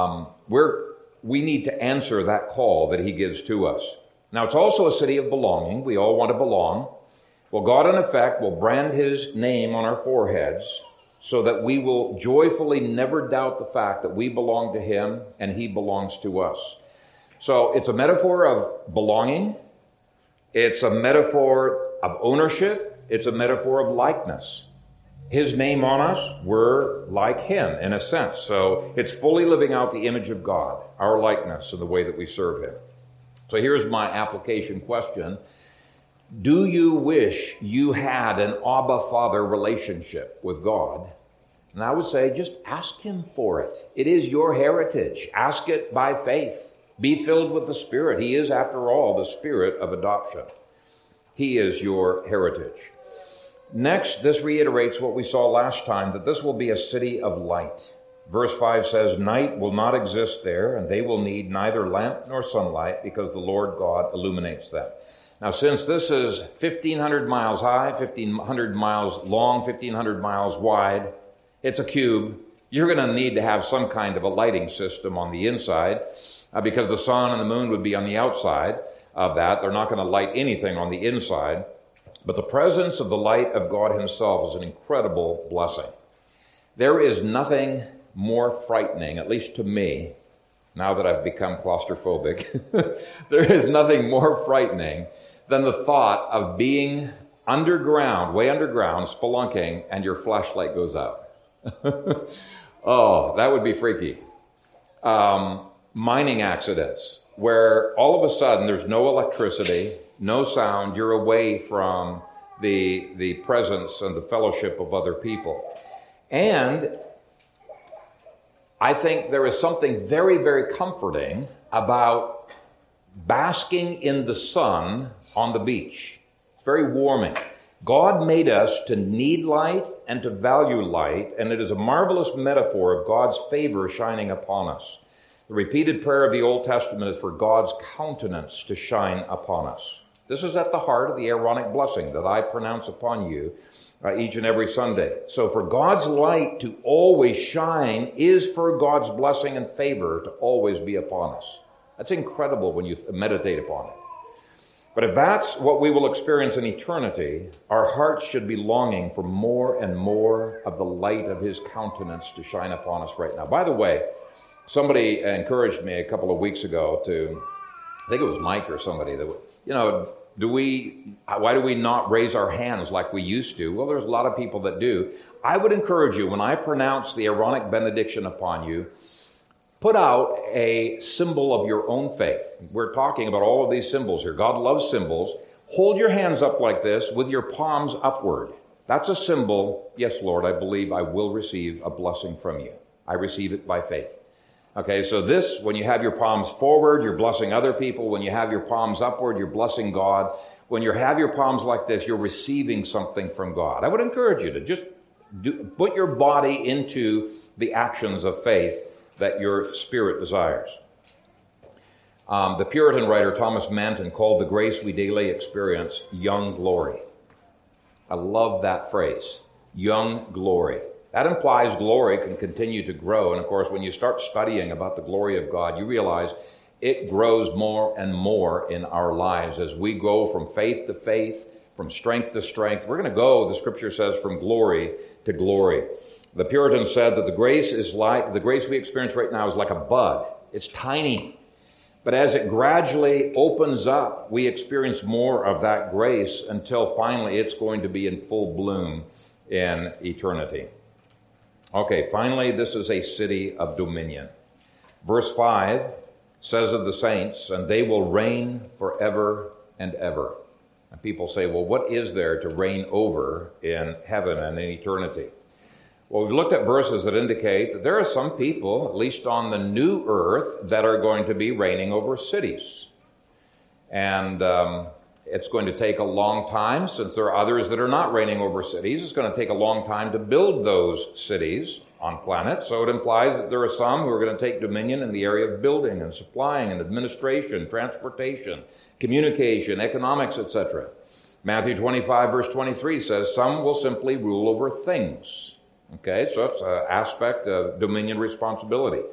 we're, we need to answer that call that he gives to us. Now, it's also a city of belonging. We all want to belong. Well, God, in effect, will brand his name on our foreheads so that we will joyfully never doubt the fact that we belong to him and he belongs to us. So it's a metaphor of belonging. It's a metaphor of ownership. It's a metaphor of likeness. His name on us, we're like him in a sense. So it's fully living out the image of God, our likeness in the way that we serve him. So here's my application question. Do you wish you had an Abba Father relationship with God? And I would say just ask him for it. It is your heritage. Ask it by faith. Be filled with the Spirit. He is, after all, the Spirit of adoption. He is your heritage. Next, this reiterates what we saw last time, that this will be a city of light. Verse five says, night will not exist there, and they will need neither lamp nor sunlight, because the Lord God illuminates them. Now, since this is fifteen hundred miles high, fifteen hundred miles long, fifteen hundred miles wide, it's a cube, you're going to need to have some kind of a lighting system on the inside, uh, because the sun and the moon would be on the outside of that. They're not going to light anything on the inside. But the presence of the light of God himself is an incredible blessing. There is nothing more frightening, at least to me, now that I've become claustrophobic, there is nothing more frightening than the thought of being underground, way underground, spelunking, and your flashlight goes out. Oh, that would be freaky. Um, mining accidents, where all of a sudden there's no electricity, no sound, you're away from the, the presence and the fellowship of other people. And I think there is something very, very comforting about basking in the sun on the beach. It's very warming. God made us to need light and to value light, and it is a marvelous metaphor of God's favor shining upon us. The repeated prayer of the Old Testament is for God's countenance to shine upon us. This is at the heart of the Aaronic blessing that I pronounce upon you uh, each and every Sunday. So for God's light to always shine is for God's blessing and favor to always be upon us. That's incredible when you meditate upon it. But if that's what we will experience in eternity, our hearts should be longing for more and more of the light of his countenance to shine upon us right now. By the way, somebody encouraged me a couple of weeks ago to, I think it was Mike or somebody, that, you know, do we, why do we not raise our hands like we used to? Well, there's a lot of people that do. I would encourage you, when I pronounce the Aaronic benediction upon you, put out a symbol of your own faith. We're talking about all of these symbols here. God loves symbols. Hold your hands up like this with your palms upward. That's a symbol. Yes, Lord, I believe I will receive a blessing from you. I receive it by faith. Okay, so this, when you have your palms forward, you're blessing other people. When you have your palms upward, you're blessing God. When you have your palms like this, you're receiving something from God. I would encourage you to just do, put your body into the actions of faith that your spirit desires. Um, the Puritan writer Thomas Manton called the grace we daily experience young glory. I love that phrase, young glory. That implies glory can continue to grow. And of course, when you start studying about the glory of God, you realize it grows more and more in our lives as we go from faith to faith, from strength to strength. We're going to go, the scripture says, from glory to glory. The Puritan said that the grace is like, the grace we experience right now is like a bud. It's tiny. But as it gradually opens up, we experience more of that grace until finally it's going to be in full bloom in eternity. Okay, finally, this is a city of dominion. Verse five says of the saints, and they will reign forever and ever. And people say, well, what is there to reign over in heaven and in eternity? Well, we've looked at verses that indicate that there are some people, at least on the new earth, that are going to be reigning over cities. And um, it's going to take a long time, since there are others that are not reigning over cities. It's going to take a long time to build those cities on planet. So it implies that there are some who are going to take dominion in the area of building and supplying and administration, transportation, communication, economics, et cetera. Matthew twenty-five, verse twenty-three says, some will simply rule over things. Okay, so it's an aspect of dominion responsibility.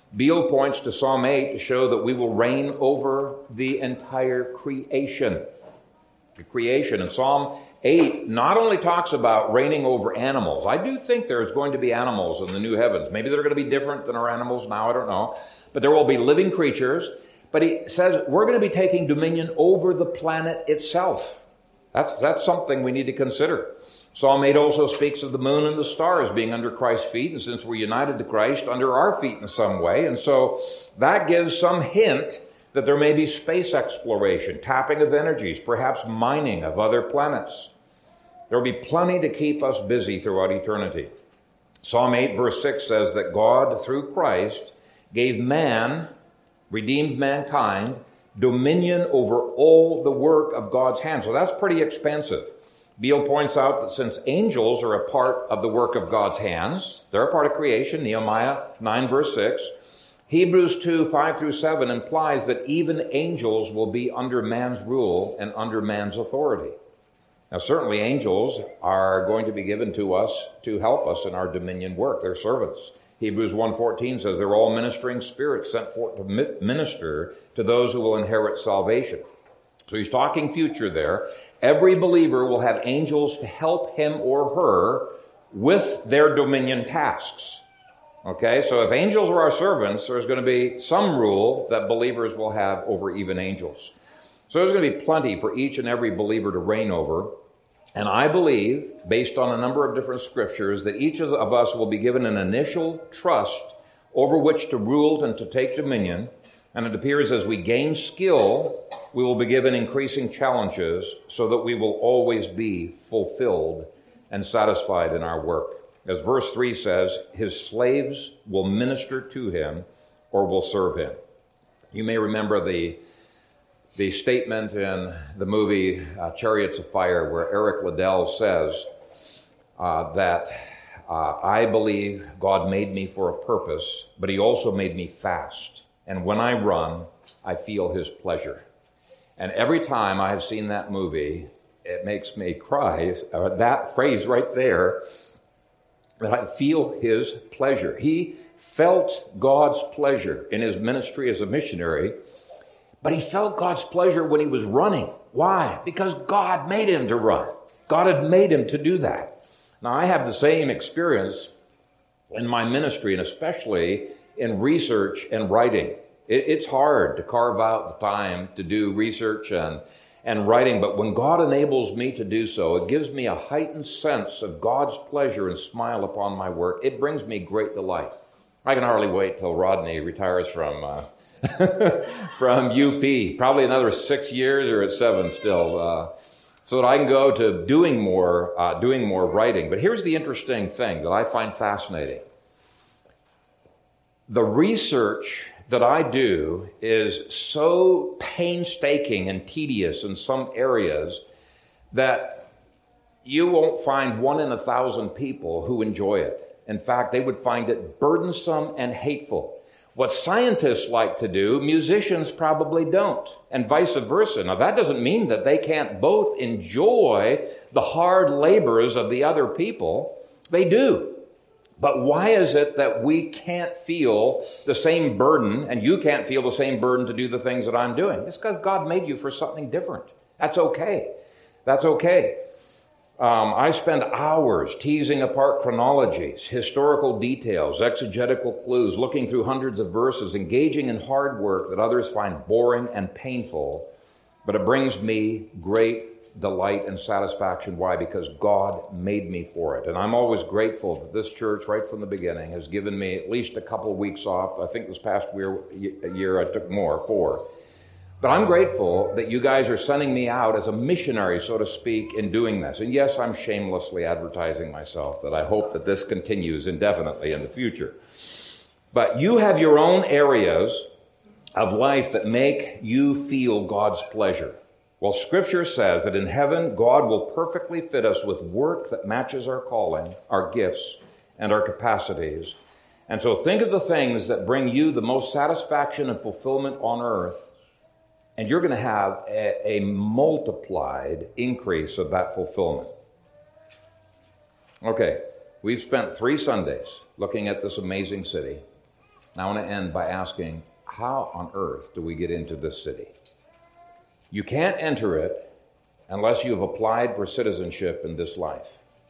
Beale points to Psalm eight to show that we will reign over the entire creation. The creation. And Psalm eight not only talks about reigning over animals. I do think there's going to be animals in the new heavens. Maybe they're going to be different than our animals now, I don't know. But there will be living creatures. But he says we're going to be taking dominion over the planet itself. That's, that's something we need to consider. Psalm eight also speaks of the moon and the stars being under Christ's feet, and since we're united to Christ, under our feet in some way. And so that gives some hint that there may be space exploration, tapping of energies, perhaps mining of other planets. There will be plenty to keep us busy throughout eternity. Psalm eight verse six says that God, through Christ, gave man, redeemed mankind, dominion over all the work of God's hand. So that's pretty expensive. Beale points out that since angels are a part of the work of God's hands, they're a part of creation, Nehemiah nine verse six, Hebrews two, five through seven implies that even angels will be under man's rule and under man's authority. Now, certainly angels are going to be given to us to help us in our dominion work. They're servants. Hebrews one fourteen says they're all ministering spirits sent forth to minister to those who will inherit salvation. So he's talking future there. Every believer will have angels to help him or her with their dominion tasks. Okay, so if angels are our servants, there's going to be some rule that believers will have over even angels. So there's going to be plenty for each and every believer to reign over. And I believe, based on a number of different scriptures, that each of us will be given an initial trust over which to rule and to take dominion. And it appears as we gain skill, we will be given increasing challenges so that we will always be fulfilled and satisfied in our work. As verse three says, his slaves will minister to him or will serve him. You may remember the, the statement in the movie uh, Chariots of Fire where Eric Liddell says uh, that uh, I believe God made me for a purpose, but he also made me fast. And when I run, I feel his pleasure. And every time I have seen that movie, it makes me cry. Uh, that phrase right there, that I feel his pleasure. He felt God's pleasure in his ministry as a missionary, but he felt God's pleasure when he was running. Why? Because God made him to run. God had made him to do that. Now, I have the same experience in my ministry, and especially in research and writing. It, it's hard to carve out the time to do research and and writing, but when God enables me to do so, it gives me a heightened sense of God's pleasure and smile upon my work. It brings me great delight. I can hardly wait till Rodney retires from uh, from U P, probably another six years or at seven still, uh, so that I can go to doing more, uh, doing more writing. But here's the interesting thing that I find fascinating. The research that I do is so painstaking and tedious in some areas that you won't find one in a thousand people who enjoy it. In fact, they would find it burdensome and hateful. What scientists like to do, musicians probably don't, and vice versa. Now, that doesn't mean that they can't both enjoy the hard labors of the other people. They do. But why is it that we can't feel the same burden, and you can't feel the same burden to do the things that I'm doing? It's because God made you for something different. That's okay. That's okay. Um, I spend hours teasing apart chronologies, historical details, exegetical clues, looking through hundreds of verses, engaging in hard work that others find boring and painful, but it brings me great delight and satisfaction. Why? Because God made me for it. And I'm always grateful that this church, right from the beginning, has given me at least a couple of weeks off. I think this past year, year I took more, four. But I'm grateful that you guys are sending me out as a missionary, so to speak, in doing this. And yes, I'm shamelessly advertising myself that I hope that this continues indefinitely in the future. But you have your own areas of life that make you feel God's pleasure. Well, Scripture says that in heaven, God will perfectly fit us with work that matches our calling, our gifts, and our capacities. And so think of the things that bring you the most satisfaction and fulfillment on earth, and you're going to have a, a multiplied increase of that fulfillment. Okay, we've spent three Sundays looking at this amazing city. Now I want to end by asking, how on earth do we get into this city? You can't enter it unless you have applied for citizenship in this life.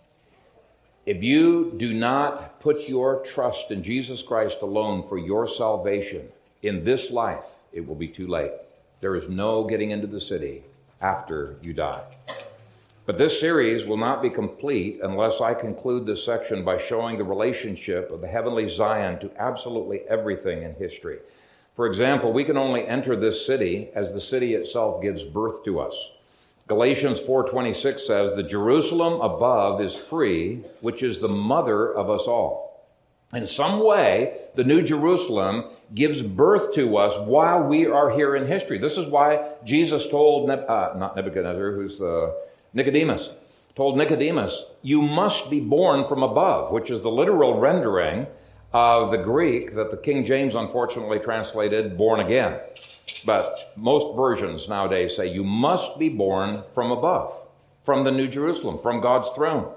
If you do not put your trust in Jesus Christ alone for your salvation in this life, it will be too late. There is no getting into the city after you die. But this series will not be complete unless I conclude this section by showing the relationship of the heavenly Zion to absolutely everything in history. For example, we can only enter this city as the city itself gives birth to us. Galatians four twenty-six says, "The Jerusalem above is free, which is the mother of us all." In some way, the New Jerusalem gives birth to us while we are here in history. This is why Jesus told, uh, not Nebuchadnezzar, who's uh, Nicodemus, told Nicodemus, "You must be born from above," which is the literal rendering of the Greek that the King James unfortunately translated born again. But most versions nowadays say you must be born from above, from the New Jerusalem, from God's throne.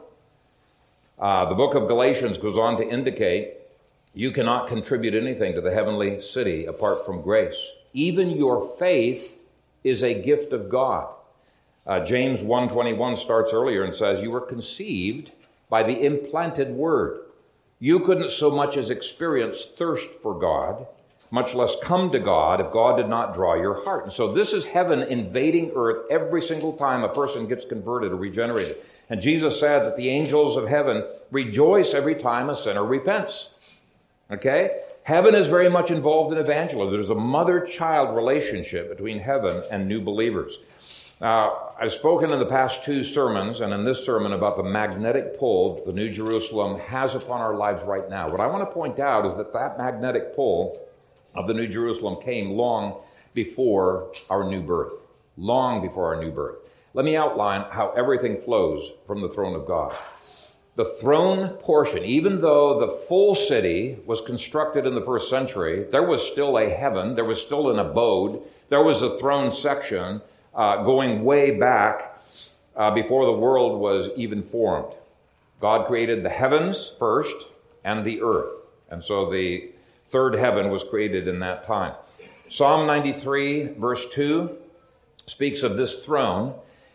Uh, the book of Galatians goes on to indicate you cannot contribute anything to the heavenly city apart from grace. Even your faith is a gift of God. Uh, James one twenty-one starts earlier and says, "You were conceived by the implanted word." You couldn't so much as experience thirst for God, much less come to God, if God did not draw your heart. And so this is heaven invading earth every single time a person gets converted or regenerated. And Jesus said that the angels of heaven rejoice every time a sinner repents. Okay? Heaven is very much involved in evangelism. There's a mother-child relationship between heaven and new believers. Now, I've spoken in the past two sermons and in this sermon about the magnetic pull that the New Jerusalem has upon our lives right now. What I want to point out is that that magnetic pull of the New Jerusalem came long before our new birth. Long before our new birth. Let me outline how everything flows from the throne of God. The throne portion, even though the full city was constructed in the first century, there was still a heaven, there was still an abode, there was a throne section uh, going way back uh, before the world was even formed. God created the heavens first and the earth. And so the third heaven was created in that time. Psalm ninety-three, verse two, speaks of this throne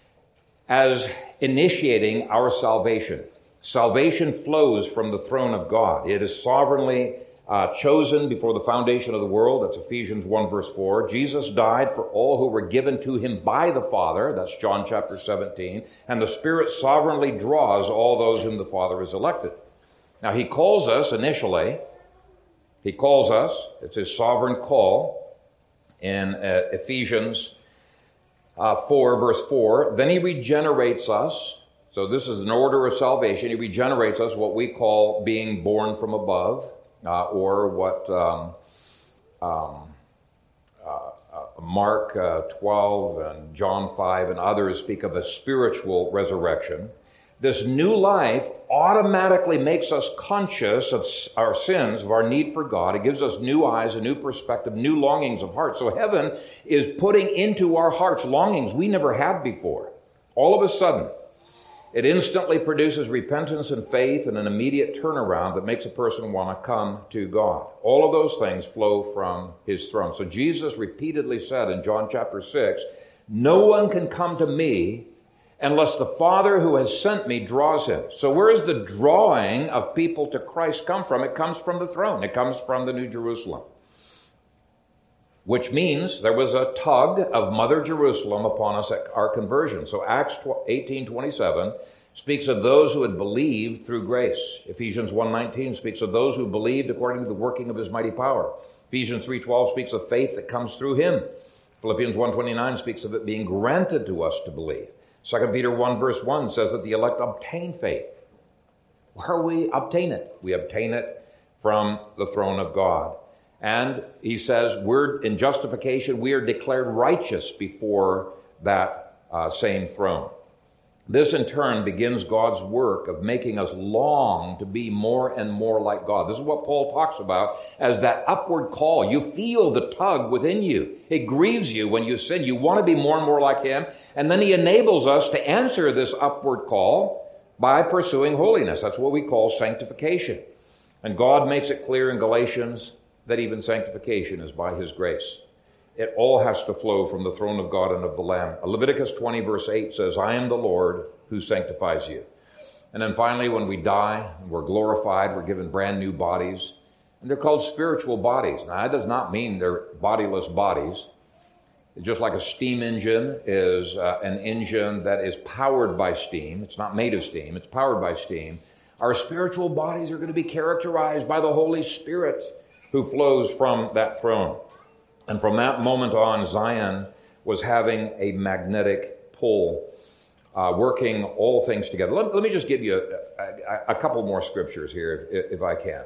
as initiating our salvation. Salvation flows from the throne of God. It is sovereignly uh, chosen before the foundation of the world. That's Ephesians one, verse four. Jesus died for all who were given to him by the Father. That's John chapter seventeen. And the Spirit sovereignly draws all those whom the Father has elected. Now, he calls us initially. He calls us. It's his sovereign call in uh, Ephesians uh, four, verse four. Then he regenerates us. So this is an order of salvation. He regenerates us, what we call being born from above, uh, or what um, um, uh, uh, Mark uh, twelve and John five and others speak of a spiritual resurrection. This new life automatically makes us conscious of our sins, of our need for God. It gives us new eyes, a new perspective, new longings of heart. So heaven is putting into our hearts longings we never had before. All of a sudden, it instantly produces repentance and faith and an immediate turnaround that makes a person want to come to God. All of those things flow from his throne. So Jesus repeatedly said in John chapter six, "No one can come to me unless the Father who has sent me draws him." So where does the drawing of people to Christ come from? It comes from the throne. It comes from the New Jerusalem. Which means there was a tug of Mother Jerusalem upon us at our conversion. So Acts eighteen twenty-seven speaks of those who had believed through grace. Ephesians one nineteen speaks of those who believed according to the working of his mighty power. Ephesians three twelve speaks of faith that comes through him. Philippians one twenty-nine speaks of it being granted to us to believe. Second Peter one verse one says that the elect obtain faith. Where we obtain it? We obtain it from the throne of God. And he says, we're in justification, we are declared righteous before that uh, same throne. This in turn begins God's work of making us long to be more and more like God. This is what Paul talks about as that upward call. You feel the tug within you. It grieves you when you sin. You want to be more and more like him. And then he enables us to answer this upward call by pursuing holiness. That's what we call sanctification. And God makes it clear in Galatians that even sanctification is by his grace. It all has to flow from the throne of God and of the Lamb. Leviticus twenty verse eight says, I am the Lord who sanctifies you. And then finally, when we die, we're glorified, we're given brand new bodies. And they're called spiritual bodies. Now, that does not mean they're bodiless bodies. Just like a steam engine is uh, an engine that is powered by steam. It's not made of steam, it's powered by steam. Our spiritual bodies are going to be characterized by the Holy Spirit who flows from that throne. And from that moment on, Zion was having a magnetic pull, uh, working all things together. Let, let me just give you a, a, a couple more scriptures here, if, if I can.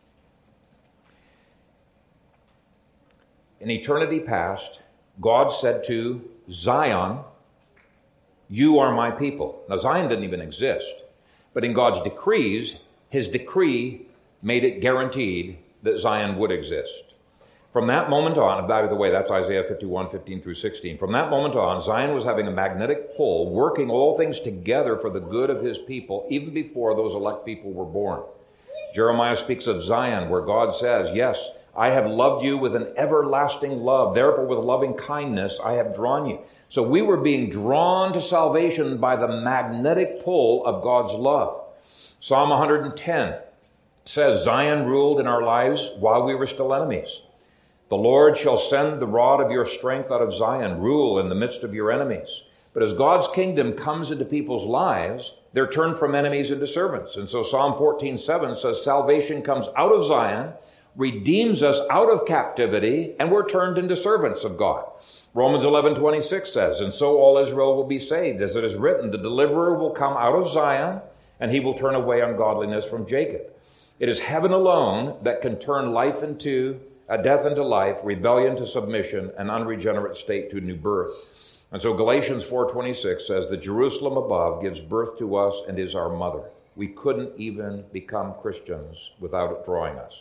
In eternity past, God said to Zion, you are my people. Now, Zion didn't even exist. But in God's decrees, his decree made it guaranteed that Zion would exist. From that moment on, by the way, that's Isaiah fifty-one, fifteen through sixteen. From that moment on, Zion was having a magnetic pull, working all things together for the good of his people, even before those elect people were born. Jeremiah speaks of Zion, where God says, yes, I have loved you with an everlasting love. Therefore, with loving kindness, I have drawn you. So we were being drawn to salvation by the magnetic pull of God's love. Psalm one hundred ten says, Zion ruled in our lives while we were still enemies. The Lord shall send the rod of your strength out of Zion, rule in the midst of your enemies. But as God's kingdom comes into people's lives, they're turned from enemies into servants. And so Psalm fourteen seven says, salvation comes out of Zion, redeems us out of captivity, and we're turned into servants of God. Romans eleven twenty-six says, and so all Israel will be saved. As it is written, the deliverer will come out of Zion, and he will turn away ungodliness from Jacob. It is heaven alone that can turn life into, uh, death into life, rebellion to submission, an unregenerate state to new birth. And so Galatians four twenty-six says, the Jerusalem above gives birth to us and is our mother. We couldn't even become Christians without it drawing us.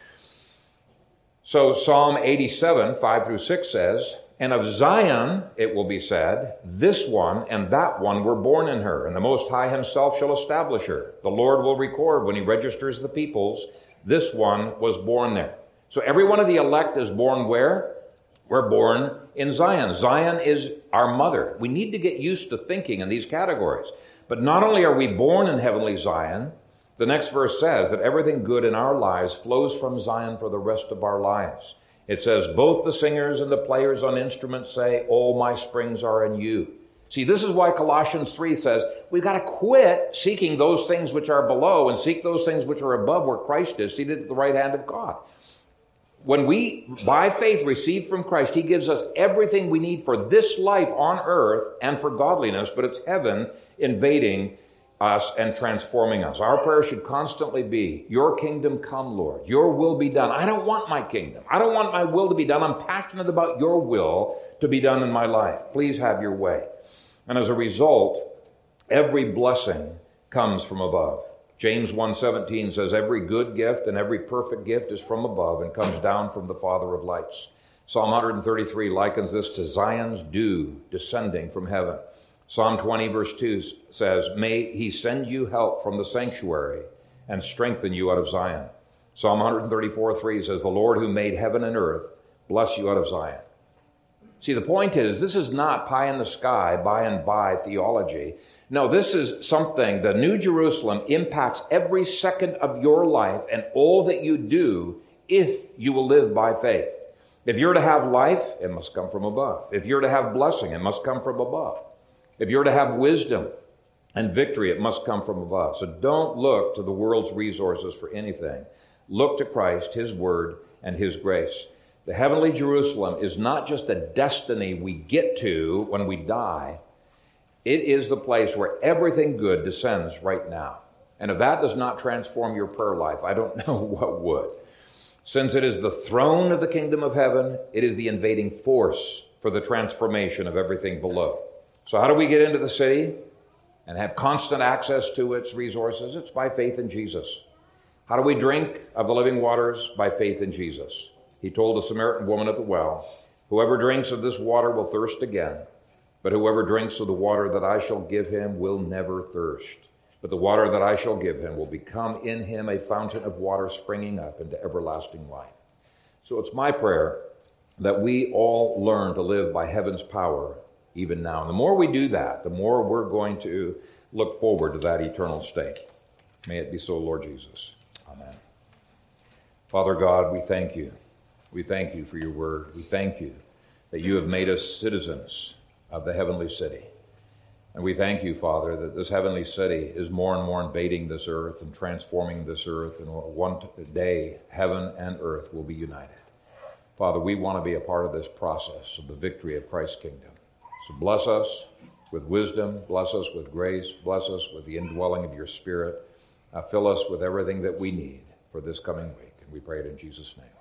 So Psalm eighty-seven, five through six says, and of Zion, it will be said, this one and that one were born in her, and the Most High himself shall establish her. The Lord will record when he registers the peoples, this one was born there. So every one of the elect is born where? We're born in Zion. Zion is our mother. We need to get used to thinking in these categories. But not only are we born in heavenly Zion, the next verse says that everything good in our lives flows from Zion for the rest of our lives. It says, both the singers and the players on instruments say, all my springs are in you. See, this is why Colossians three says, we've got to quit seeking those things which are below and seek those things which are above where Christ is, seated at the right hand of God. When we, by faith, receive from Christ, he gives us everything we need for this life on earth and for godliness, but it's heaven invading us and transforming us. Our prayer should constantly be, your kingdom come, Lord. Your will be done. I don't want my kingdom. I don't want my will to be done. I'm passionate about your will to be done in my life. Please have your way. And as a result, every blessing comes from above. James one seventeen says, every good gift and every perfect gift is from above and comes down from the Father of lights. Psalm one thirty-three likens this to Zion's dew descending from heaven. Psalm twenty verse two says, may he send you help from the sanctuary and strengthen you out of Zion. Psalm one thirty-four three says, the Lord who made heaven and earth, bless you out of Zion. See, the point is, this is not pie in the sky, by and by theology. No, this is something, the New Jerusalem impacts every second of your life and all that you do if you will live by faith. If you're to have life, it must come from above. If you're to have blessing, it must come from above. If you're to have wisdom and victory, it must come from above. So don't look to the world's resources for anything. Look to Christ, his word, and his grace. The heavenly Jerusalem is not just a destiny we get to when we die. It is the place where everything good descends right now. And if that does not transform your prayer life, I don't know what would. Since it is the throne of the kingdom of heaven, it is the invading force for the transformation of everything below. So how do we get into the city and have constant access to its resources? It's by faith in Jesus. How do we drink of the living waters? By faith in Jesus. He told the Samaritan woman at the well, whoever drinks of this water will thirst again, but whoever drinks of the water that I shall give him will never thirst. But the water that I shall give him will become in him a fountain of water springing up into everlasting life. So it's my prayer that we all learn to live by heaven's power even now. And the more we do that, the more we're going to look forward to that eternal state. May it be so, Lord Jesus. Amen. Father God, we thank you. We thank you for your word. We thank you that you have made us citizens of the heavenly city. And we thank you, Father, that this heavenly city is more and more invading this earth and transforming this earth. And one day, heaven and earth will be united. Father, we want to be a part of this process of the victory of Christ's kingdom. So bless us with wisdom, bless us with grace, bless us with the indwelling of your Spirit. Uh, fill us with everything that we need for this coming week. And we pray it in Jesus' name.